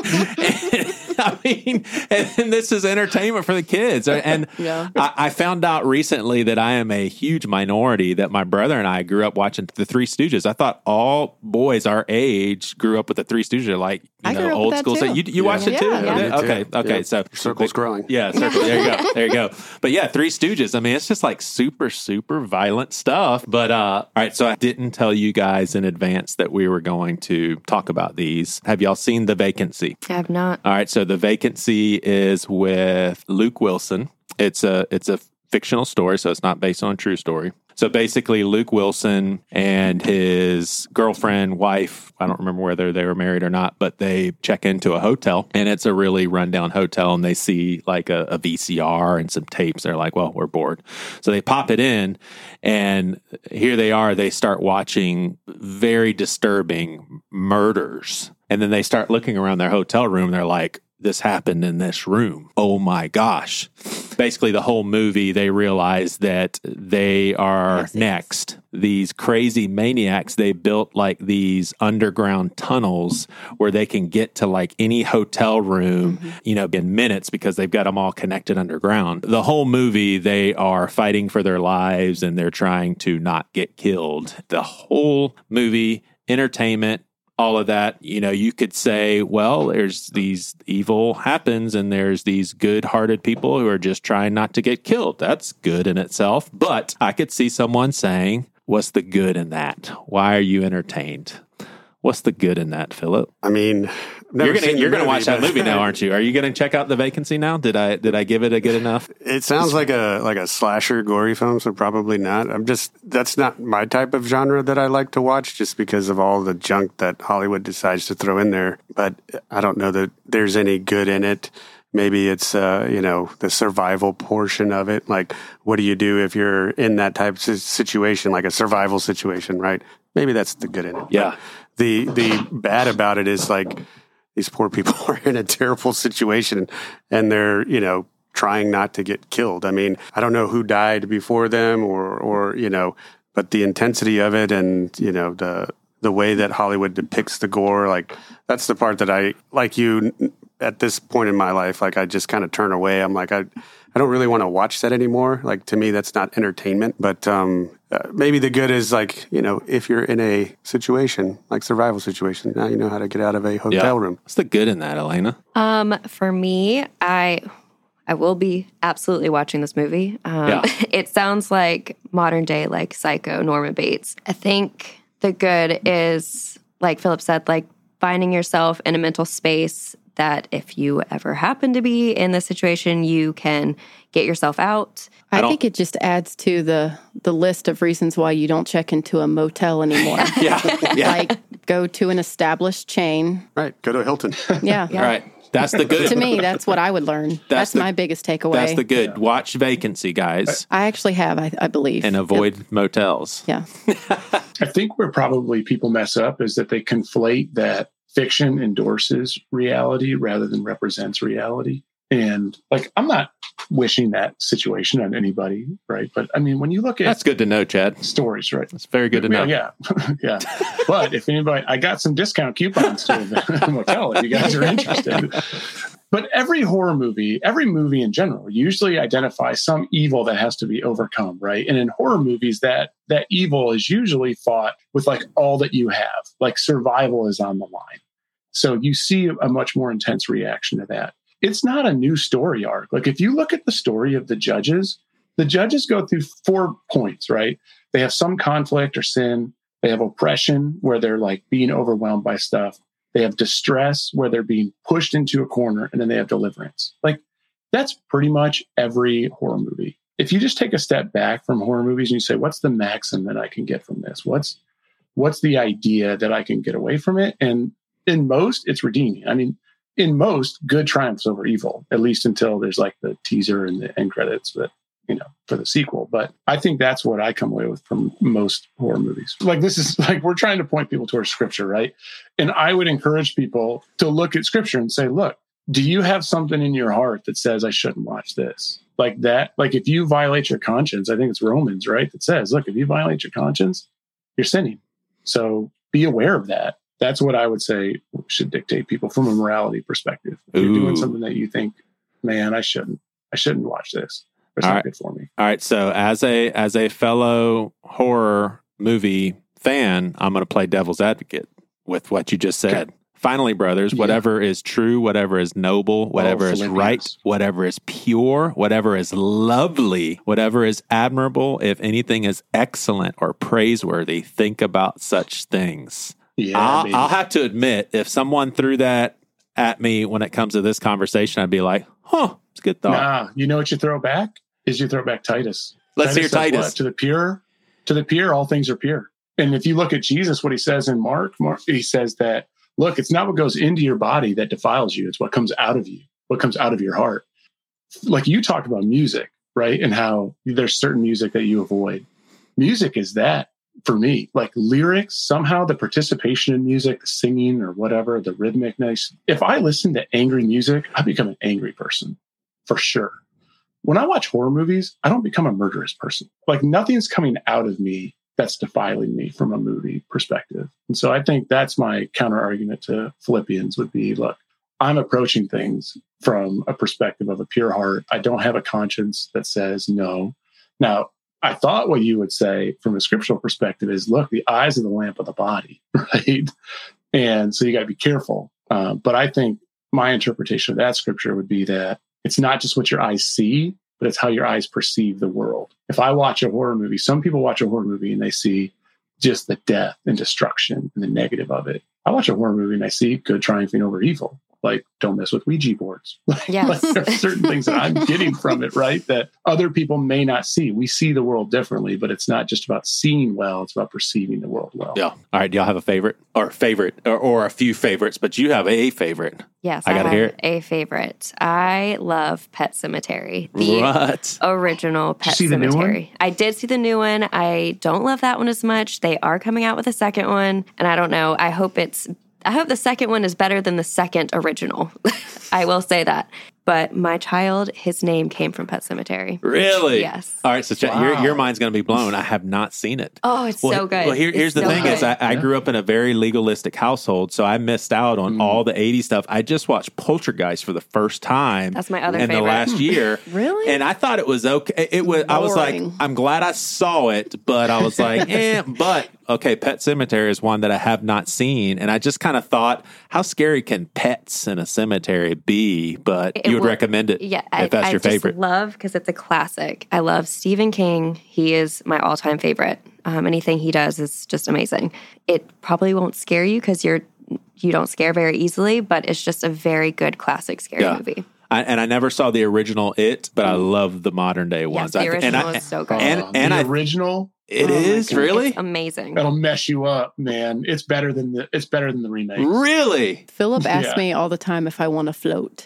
And, I mean, and, and this is entertainment for the kids. And
Yeah.
I, I found out recently that I am a huge minority, that my brother and I grew up watching The Three Stooges. I thought all boys our age grew up with The Three Stooges, like, you
I grew
know,
up with
old
that
school. So
too.
you, you
Yeah.
watched it too?
Yeah, yeah.
Me too.
Okay. Okay.
Yeah.
So
Your circle's growing.
Yeah, circle. There you go. There you go. But yeah, Three Stooges. I mean, it's just like super, super violent stuff. But uh, all right, so I didn't tell you guys in advance that we were going to talk about these. Have y'all seen The Vacancy?
I have not.
All right, so The Vacancy is with Luke Wilson. It's a it's a fictional story, so it's not based on a true story. So basically, Luke Wilson and his girlfriend, wife, I don't remember whether they were married or not, but they check into a hotel, and it's a really rundown hotel, and they see like a, a V C R and some tapes. They're like, well, we're bored. So they pop it in, and here they are. They start watching very disturbing murders. And then they start looking around their hotel room. They're like, this happened in this room. Oh my gosh. Basically, the whole movie, they realize that they are next. These crazy maniacs, they built like these underground tunnels where they can get to like any hotel room, mm-hmm. you know, in minutes because they've got them all connected underground. The whole movie, they are fighting for their lives and they're trying to not get killed. The whole movie, entertainment, all of that, you know, you could say, well, there's these evil happens and there's these good-hearted people who are just trying not to get killed. That's good in itself. But I could see someone saying, what's the good in that? Why are you entertained? What's the good in that, Philip?
I mean,
you're gonna you're gonna
movie,
watch that
but-
movie now, aren't you? Are you gonna check out The Vacancy now? Did I did I give it a good enough?
It sounds like a like a slasher gory film, so probably not. I'm just that's not my type of genre that I like to watch, just because of all the junk that Hollywood decides to throw in there. But I don't know that there's any good in it. Maybe it's uh, you know, the survival portion of it. Like, what do you do if you're in that type of situation, like a survival situation, right? Maybe that's the good in it.
Yeah.
But the the bad about it is like these poor people are in a terrible situation and they're, you know, trying not to get killed. I mean, I don't know who died before them or, or, you know, but the intensity of it and, you know, the, the way that Hollywood depicts the gore, like that's the part that I, like you at this point in my life, like I just kind of turn away. I'm like, I, I don't really want to watch that anymore. Like, to me, that's not entertainment. But um, uh, maybe the good is like, you know, if you're in a situation, like survival situation, now you know how to get out of a hotel
Yeah.
room.
What's the good in that, Elena?
Um, for me, I I will be absolutely watching this movie. Um,
Yeah.
It sounds like modern day, like Psycho, Norman Bates. I think the good is, like Philip said, like finding yourself in a mental space that if you ever happen to be in this situation, you can get yourself out.
I, I think it just adds to the the list of reasons why you don't check into a motel anymore.
yeah. yeah.
Like, go to an established chain.
Right. Go to Hilton.
Yeah.
All right. That's the good.
To me, that's what I would learn. That's, that's
the,
my biggest takeaway.
That's the good. Watch Vacancy, guys.
I actually have, I, I believe.
And avoid yep. motels.
Yeah.
I think where probably people mess up is that they conflate that fiction endorses reality rather than represents reality. And like, I'm not wishing that situation on anybody, right? But I mean, when you look at
that's good to know, Chad.
Stories, right?
That's very good to know.
Yeah, yeah. But if anybody, I got some discount coupons to the motel if you guys are interested. But every horror movie, every movie in general, usually identifies some evil that has to be overcome, right? And in horror movies, that that evil is usually fought with like all that you have, like survival is on the line. So you see a much more intense reaction to that. It's not a new story arc. Like if you look at the story of the judges, the judges go through four points, right? They have some conflict or sin. They have oppression where they're like being overwhelmed by stuff. They have distress where they're being pushed into a corner, and then they have deliverance. Like that's pretty much every horror movie. If you just take a step back from horror movies and you say, what's the maxim that I can get from this? What's, what's the idea that I can get away from it? And in most, it's redeeming. I mean, in most, good triumphs over evil, at least until there's like the teaser and the end credits that, you know, for the sequel. But I think that's what I come away with from most horror movies. Like this is like, we're trying to point people towards scripture, right? And I would encourage people to look at scripture and say, look, do you have something in your heart that says I shouldn't watch this? Like that, like if you violate your conscience, I think it's Romans, right? That says, look, if you violate your conscience, you're sinning. So be aware of that. That's what I would say should dictate people from a morality perspective. If you're doing something that you think, man, I shouldn't, I shouldn't watch this. It's not good for me.
All right. So as a as a fellow horror movie fan, I'm going to play devil's advocate with what you just said. Okay. Finally, brothers, yeah. whatever is true, whatever is noble, whatever oh, is right, whatever is pure, whatever is lovely, whatever is admirable, if anything is excellent or praiseworthy, think about such things. Yeah, I'll, I'll have to admit, if someone threw that at me when it comes to this conversation, I'd be like, huh, it's a good thought.
Nah, you know what you throw back? Is you throw back Titus.
Let's
Titus
hear Titus.
What? To the pure, to the pure, all things are pure. And if you look at Jesus, what he says in Mark, Mark, he says that, look, it's not what goes into your body that defiles you. It's what comes out of you, what comes out of your heart. Like you talked about music, right? And how there's certain music that you avoid. Music is that for me, like lyrics, somehow the participation in music, the singing or whatever, the rhythmicness. If I listen to angry music, I become an angry person for sure. When I watch horror movies, I don't become a murderous person. Like nothing's coming out of me that's defiling me from a movie perspective. And so I think that's my counter argument to Philippians would be, look, I'm approaching things from a perspective of a pure heart. I don't have a conscience that says no. Now, I thought what you would say from a scriptural perspective is, look, the eyes are the lamp of the body, right? And so you got to be careful. Uh, but I think my interpretation of that scripture would be that it's not just what your eyes see, but it's how your eyes perceive the world. If I watch a horror movie, some people watch a horror movie and they see just the death and destruction and the negative of it. I watch a horror movie and I see good triumphing over evil. Like, don't mess with Ouija boards. Like,
yes.
like there are certain things that I'm getting from it, right? That other people may not see. We see the world differently, but it's not just about seeing well. It's about perceiving the world well.
Yeah. All right. Do y'all have a favorite or favorite or, or a few favorites, but you have a favorite?
Yes.
I got to hear it.
A favorite. I love Pet Sematary. The
what?
original Pet
Did you see
Sematary.
The new one?
I did see the new one. I don't love that one as much. They are coming out with a second one. And I don't know. I hope it's I hope the second one is better than the second original. I will say that. But my child, his name came from Pet Sematary.
Really?
Yes.
All right. So Ch-
Wow.
your, your mind's going to be blown. I have not seen it.
Oh, it's
well,
so good.
Well, here,
It's
here's the
so
thing
good.
is I, I grew up in a very legalistic household, so I missed out on
Mm.
all the eighties stuff. I just watched Poltergeist for the first time.
That's my other
in
favorite.
the last year.
Really?
And I thought it was okay. It was. I was like,
Boring.
I'm glad I saw it, but I was like, eh. But okay, Pet Sematary is one that I have not seen, and I just kind of thought, how scary can pets in a cemetery be? But
It
you would
will-
recommend it
Yeah,
if
I,
that's
I
your
just
favorite.
love because it's a classic. I love Stephen King. He is my all-time favorite. Um, anything he does is just amazing. It probably won't scare you because you're you don't scare very easily, but it's just a very good classic scary
Yeah.
movie.
I, and I never saw the original It, but I love the modern day ones.
the
I, and
original
I,
is so good.
And,
Uh,
and
the
I,
original
It
Oh my
is
God.
really
It's amazing.
That'll mess you up, man. It's better than the it's better than the remake.
really.
Philip asks
Yeah.
me all the time if I want to float.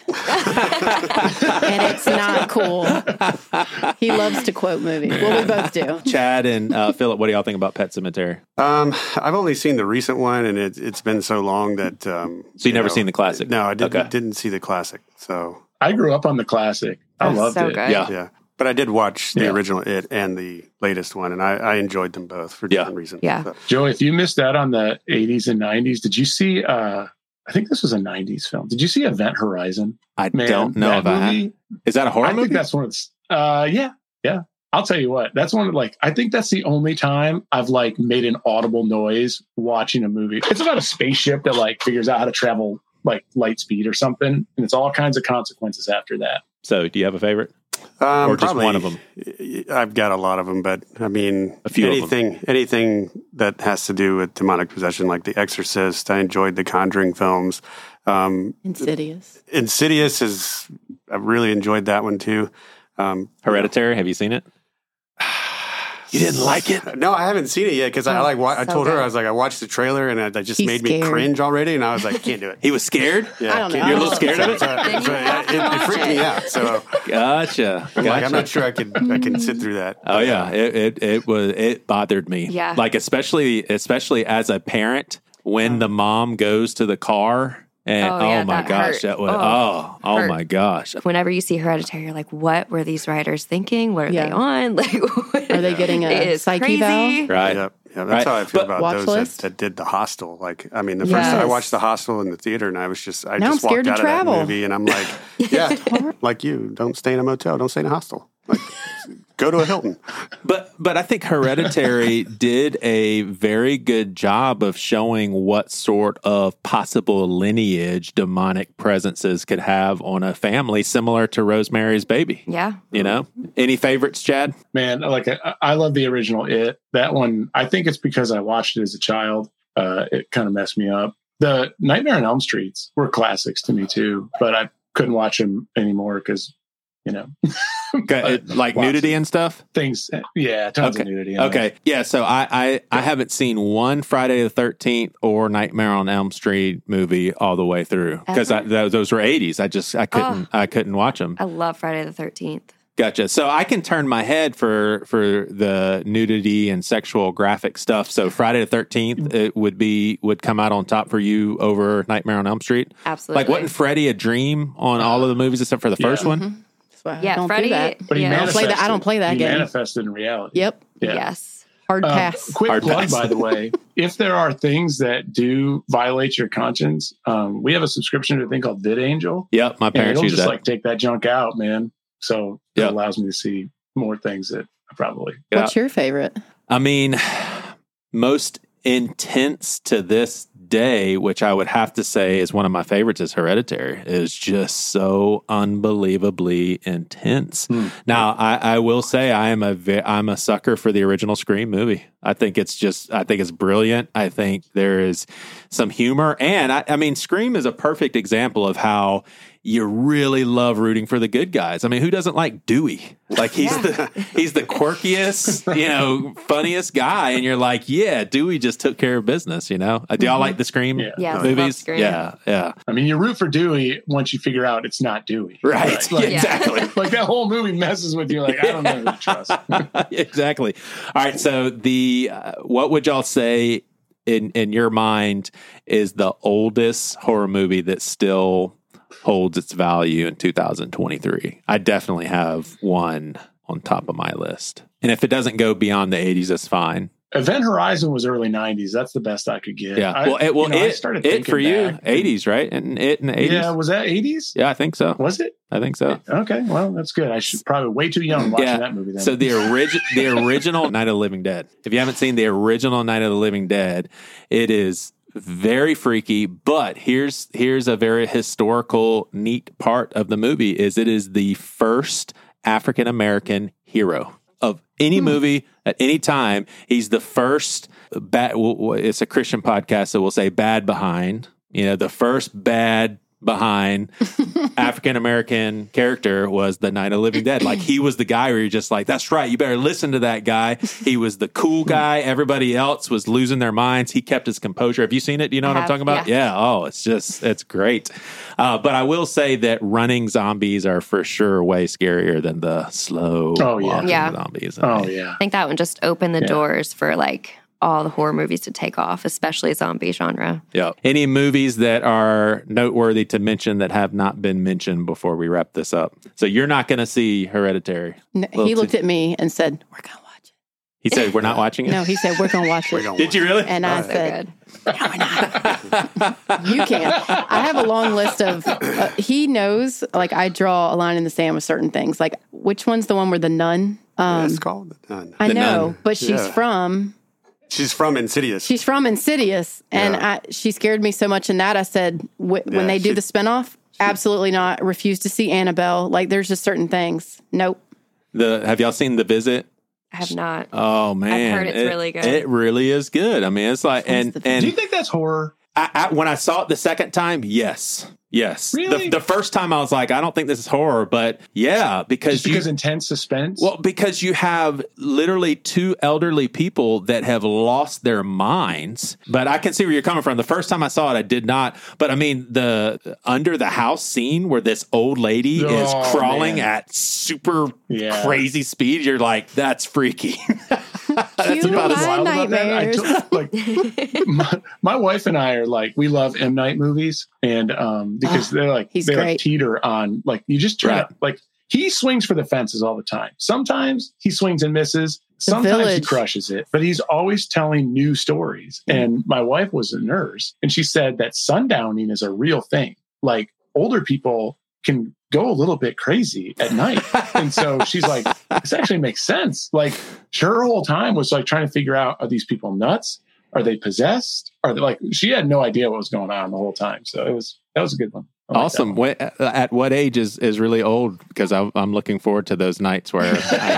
And it's not cool. He loves to quote movies. Well, we both do.
Chad and uh, Philip, what do y'all think about Pet Cemetery?
Um, I've only seen the recent one, and it, it's been so long that. Um,
So you never
know,
seen the classic?
No, I didn't.
Okay.
Didn't see the classic. So
I grew up on the classic. I
That's
loved
so
it.
good.
Yeah.
yeah, but I did watch the
Yeah.
original It and the latest one, and I, I enjoyed them both for
Yeah.
different reasons.
Yeah.
So,
Joey, if you missed out on the eighties and nineties, did you see uh I think this was a nineties film. Did you see Event Horizon?
I
Man,
don't know
that
if I
movie,
have. Is that a horror
I think
movie?
that's one of the, uh yeah, yeah. I'll tell you what, that's one of like I think that's the only time I've like made an audible noise watching a movie. It's about a spaceship that like figures out how to travel like light speed or something, and it's all kinds of consequences after that.
So, do you have a favorite?
Um,
Or just
probably-
one of them?
I've got a lot of them, but I mean,
A few of them.
anything, anything that has to do with demonic possession, like The Exorcist. I enjoyed the Conjuring films. Um,
Insidious.
Insidious is, I really enjoyed that one too. Um,
Hereditary, have you seen it? You didn't like it?
No, I haven't seen it yet because I
Oh,
like. Wa- I
so
told her
good.
I was like, I watched the trailer and it it just
He's
made me
scared.
cringe already, and I was like, can't do it.
He was scared?
Yeah,
I don't know.
can't do
You're a little scared of it?
So- so- so it, it freaked me out. So
Gotcha.
I'm like, I'm
Gotcha.
not sure I could. I can sit through that.
Oh yeah, it, it it was it bothered me.
Yeah.
like especially especially as a parent when the mom goes to the car and
Oh,
oh,
yeah,
my
that
gosh,
hurt.
that was
Oh,
oh oh
hurt.
my gosh.
Whenever you see Hereditary, you're like, what were these writers thinking? What are
Yeah.
they on? Like,
Are they getting a
it is
psyche
crazy.
eval?
Right.
Yep. Yeah, that's
Right.
how I feel
But-
about
Watch
those
list?
that, that did the Hostel. Like, I mean, the first time I
Yes.
watched the Hostel in the theater, and I was just, I
Now I'm
just walked
scared to
out
travel.
of that movie, and I'm like, yeah, like you, don't stay in a motel, don't stay in a hostel. Like, go to a Hilton.
But but I think Hereditary did a very good job of showing what sort of possible lineage demonic presences could have on a family, similar to Rosemary's Baby.
Yeah.
You know, any favorites, Chad?
Man, like I, I love the original It. That one, I think it's because I watched it as a child. Uh, it kind of messed me up. The Nightmare on Elm Streets were classics to me too, but I couldn't watch them anymore because, you know,
Okay, it- like
Lots
nudity and stuff.
things. Yeah, tons
Okay.
of nudity. in it.
Okay. Yeah. So I, I, I haven't seen one Friday the thirteenth or Nightmare on Elm Street movie all the way through because
Ever?
those, those were eighties. I just I couldn't I couldn't watch them.
I love Friday the thirteenth.
Gotcha. So I can turn my head for for the nudity and sexual graphic stuff. So Friday the thirteenth it would be would come out on top for you over Nightmare on Elm Street.
Absolutely.
Like wasn't Freddy a dream on all of the movies except for the first
Yeah.
one?
That's why I
Yeah,
don't
Freddie-
do that.
But he
Yeah.
I don't play that. I don't play that
he
game.
manifested in reality.
Yep.
Yeah.
Yes.
Hard
Uh,
pass.
quick
Hard
plug,
pass.
by the way. If there are things that do violate your conscience, um, we have a subscription to a thing called VidAngel.
Yep, my
And
parents
it'll
use
just
that.
like take that junk out, man. So it
Yep.
allows me to see more things that I probably.
Yeah.
What's your favorite?
I mean, most intense to this day, which I would have to say is one of my favorites, is Hereditary. It is just so unbelievably intense.
Hmm.
Now, I, I will say I am a ve- I'm a sucker for the original Scream movie. I think it's just I think it's brilliant. I think there is some humor, and I, I mean, Scream is a perfect example of how you really love rooting for the good guys. I mean, who doesn't like Dewey? Like he's the he's the quirkiest, you know, funniest guy, and you're like, yeah, Dewey just took care of business. You know, uh, do y'all like the Scream
Yeah.
Yeah, I love
movies?
Scream.
Yeah, yeah,
I mean, you root for Dewey once you figure out it's not Dewey.
right,
Like,
Yeah, exactly.
like that whole movie messes with you. Like I don't know who to trust.
exactly. All right. So the uh, what would y'all say in in your mind is the oldest horror movie that still holds its value in two thousand twenty-three? I definitely have one on top of my list, and if it doesn't go beyond the eighties, that's fine.
Event Horizon was early nineties. That's the best I could get.
Yeah.
I,
well, it, well,
you know, I
it,
started
it
thinking
for you,
back.
eighties, right? And it in the eighties.
Yeah, was that eighties?
Yeah, I think so.
Was it?
I think so.
Okay, well, that's good. I should probably way too young watching
Yeah.
that movie then.
So the origin, the original Night of the Living Dead. If you haven't seen the original Night of the Living Dead, it is very freaky. But here's here's a very historical, neat part of the movie: is it is the first African American hero of any movie at any time. He's the first. Bad, it's a Christian podcast, so we'll say bad behind. You know, the first bad behind African American character was the Night of the Living Dead. Like, he was the guy where you're just like, that's right, you better listen to that guy. He was the cool guy. Everybody else was losing their minds. He kept his composure. Have you seen it? Do you know
I
what
have,
I'm talking about? Yeah. yeah. Oh, it's just, it's great. Uh, but I will say that running zombies are for sure way scarier than the slow
oh, yeah.
walking
Yeah.
zombies.
Oh, yeah.
I think that one just opened the
Yeah.
doors for like all the horror movies to take off, especially zombie genre.
Yeah. Any movies that are noteworthy to mention that have not been mentioned before we wrap this up? So you're not going to see Hereditary.
No, he looked at me and said, we're going to watch it.
He said, we're not watching it?
No, he said, we're going to watch it.
Did you really?
And I
So
said,
good.
no, we're not. You can. I have a long list of, uh, he knows, like, I draw a line in the sand with certain things. Like, which one's the one where the nun? Um,
Yeah, it's called The Nun.
I
The
know,
Nun.
but she's
Yeah.
from...
She's from Insidious.
She's from Insidious, and
Yeah.
I, she scared me so much in that I said, w- when
Yeah,
they do
she-
the spinoff, absolutely not. Refuse to see Annabelle. Like, there's just certain things. Nope.
The Have y'all seen The Visit?
I have not.
Oh, man.
I've heard it's
It-
really good.
It really is good. I mean, it's like, and, and
Do you think that's horror?
I, I, when I saw it the second time, yes. Yes.
Really?
The, the first time I was like, I don't think this is horror, but yeah, because
Just because
you,
intense suspense?
well, because you have literally two elderly people that have lost their minds. But I can see where you're coming from. The first time I saw it, I did not. But I mean, the under the house scene where this old lady
Oh,
is crawling
man.
at super
Yeah.
crazy speed, you're like, that's freaky. That's
Cue
about
my
as
wild about that? I
nightmares.
took- like, my, my wife and I are like, we love M. Night movies, and um, because
Oh,
they're like
he's
they like
great.
teeter on like you just try
Right.
like he swings for the fences all the time. Sometimes he swings and misses. Sometimes he
Village.
crushes it, but he's always telling new stories. And my wife was a nurse, and she said that sundowning is a real thing. Like older people can go a little bit crazy at night. And so she's like, this actually makes sense. Like her whole time was like trying to figure out, are these people nuts? Are they possessed? Are they like, she had no idea what was going on the whole time. So it was, that was a good one. I like that
Awesome.
one.
What, at what age is, is really old? Because I, I'm looking forward to those nights where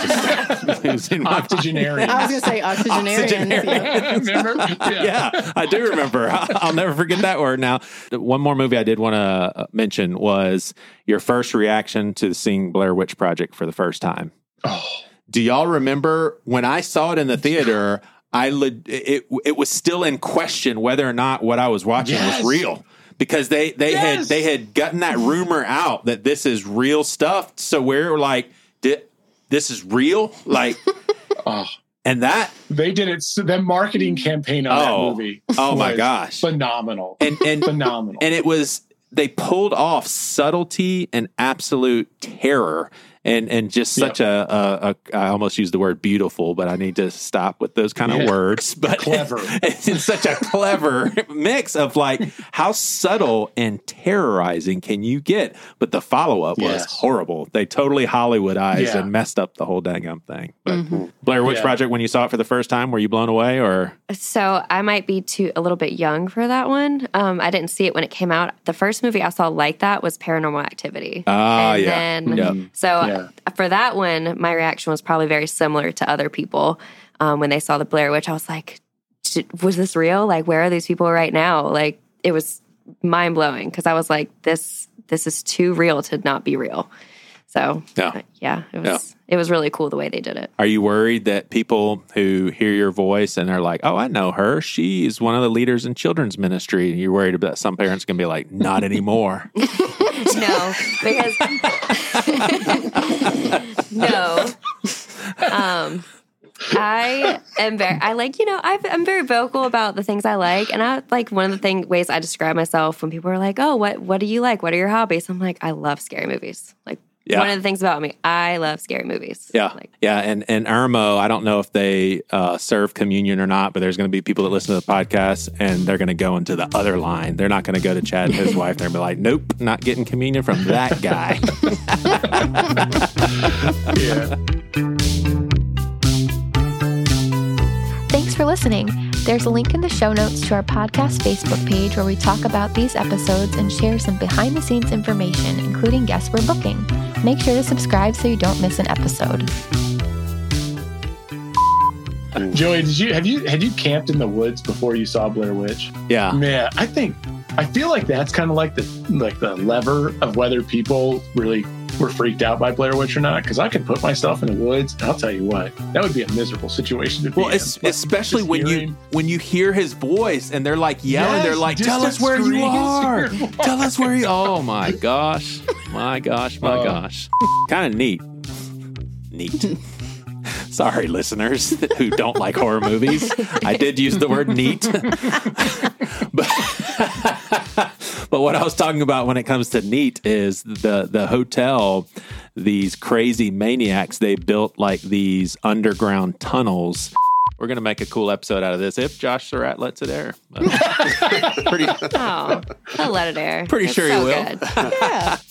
I just lose in my
Octogenarians.
I was going to say octogenarians. Yeah.
Remember? Yeah.
yeah, I do remember. I'll never forget that word now. One more movie I did want to mention was your first reaction to seeing Blair Witch Project for the first time.
Oh,
Do y'all remember when I saw it in the theater, I le- it, it was still in question whether or not what I was watching
Yes.
was real. Because they, they
Yes.
had they had gotten that rumor out that this is real stuff. So we're like, Di- this is real? Like,
oh.
and that
They did it. So the marketing campaign on
Oh.
that movie.
Oh, my
was
gosh.
Phenomenal.
and and
phenomenal.
and it was they pulled off subtlety and absolute terror and and just such a, a, a I almost used the word beautiful, but I need to stop with those kind of
Yeah.
words. But
Clever.
it's in such a clever mix of like how subtle and terrorizing can you get? But the follow up was
Yes.
horrible. They totally Hollywoodized
Yeah.
and messed up the whole dang gum thing. But
Mm-hmm.
Blair Witch
Yeah.
Project, when you saw it for the first time, were you blown away or?
So I might be too a little bit young for that one. Um, I didn't see it when it came out. The first movie I saw like that was Paranormal Activity.
Ah,
and
yeah.
Then,
Yep.
So
Yeah.
for that one, my reaction was probably very similar to other people um, when they saw the Blair Witch. I was like, "Did- was this real? Like, where are these people right now? Like, it was mind blowing because I was like, this this is too real to not be real. So
Yeah.
uh, yeah, it was it was really cool the way they did it.
Are you worried that people who hear your voice and are like, oh, I know her, she's one of the leaders in children's ministry? You're worried about some parents going to be like, not anymore.
No, because no. Um, I am very. I like you know. I've, I'm very vocal about the things I like, and I like one of the thing ways I describe myself when people are like, "Oh, what what do you like? What are your hobbies?" I'm like, I love scary movies. Like
Yeah.
one of the things about me, I love scary movies.
Yeah.
Like,
yeah. And, and Irmo, I don't know if they uh, serve communion or not, but there's going to be people that listen to the podcast and they're going to go into the other line. They're not going to go to Chad and his wife. They're going to be like, nope, not getting communion from that guy.
Yeah.
Thanks for listening. There's a link in the show notes to our podcast Facebook page where we talk about these episodes and share some behind-the-scenes information, including guests we're booking. Make sure to subscribe so you don't miss an episode.
Joey, did you have you had you camped in the woods before you saw Blair Witch?
Yeah.
Man, I think I feel like that's kind of like the like the lever of whether people really were freaked out by Blair Witch or not. Because I could put myself in the woods, and I'll tell you what, that would be a miserable situation to be
well,
in.
es- especially when
hearing,
you when you hear his voice and they're like yelling,
yes,
they're like, "Tell us where you are! Tell us where you." Oh my gosh, my gosh, my uh, gosh! Kind of neat, neat. Sorry, listeners who don't like horror movies. I did use the word neat. but, but what I was talking about when it comes to neat is the, the hotel, these crazy maniacs, they built like these underground tunnels. We're going to make a cool episode out of this if Josh Surratt lets it air. pretty,
oh, he'll let it air.
Pretty
it's
sure
so
he will.
Good. Yeah.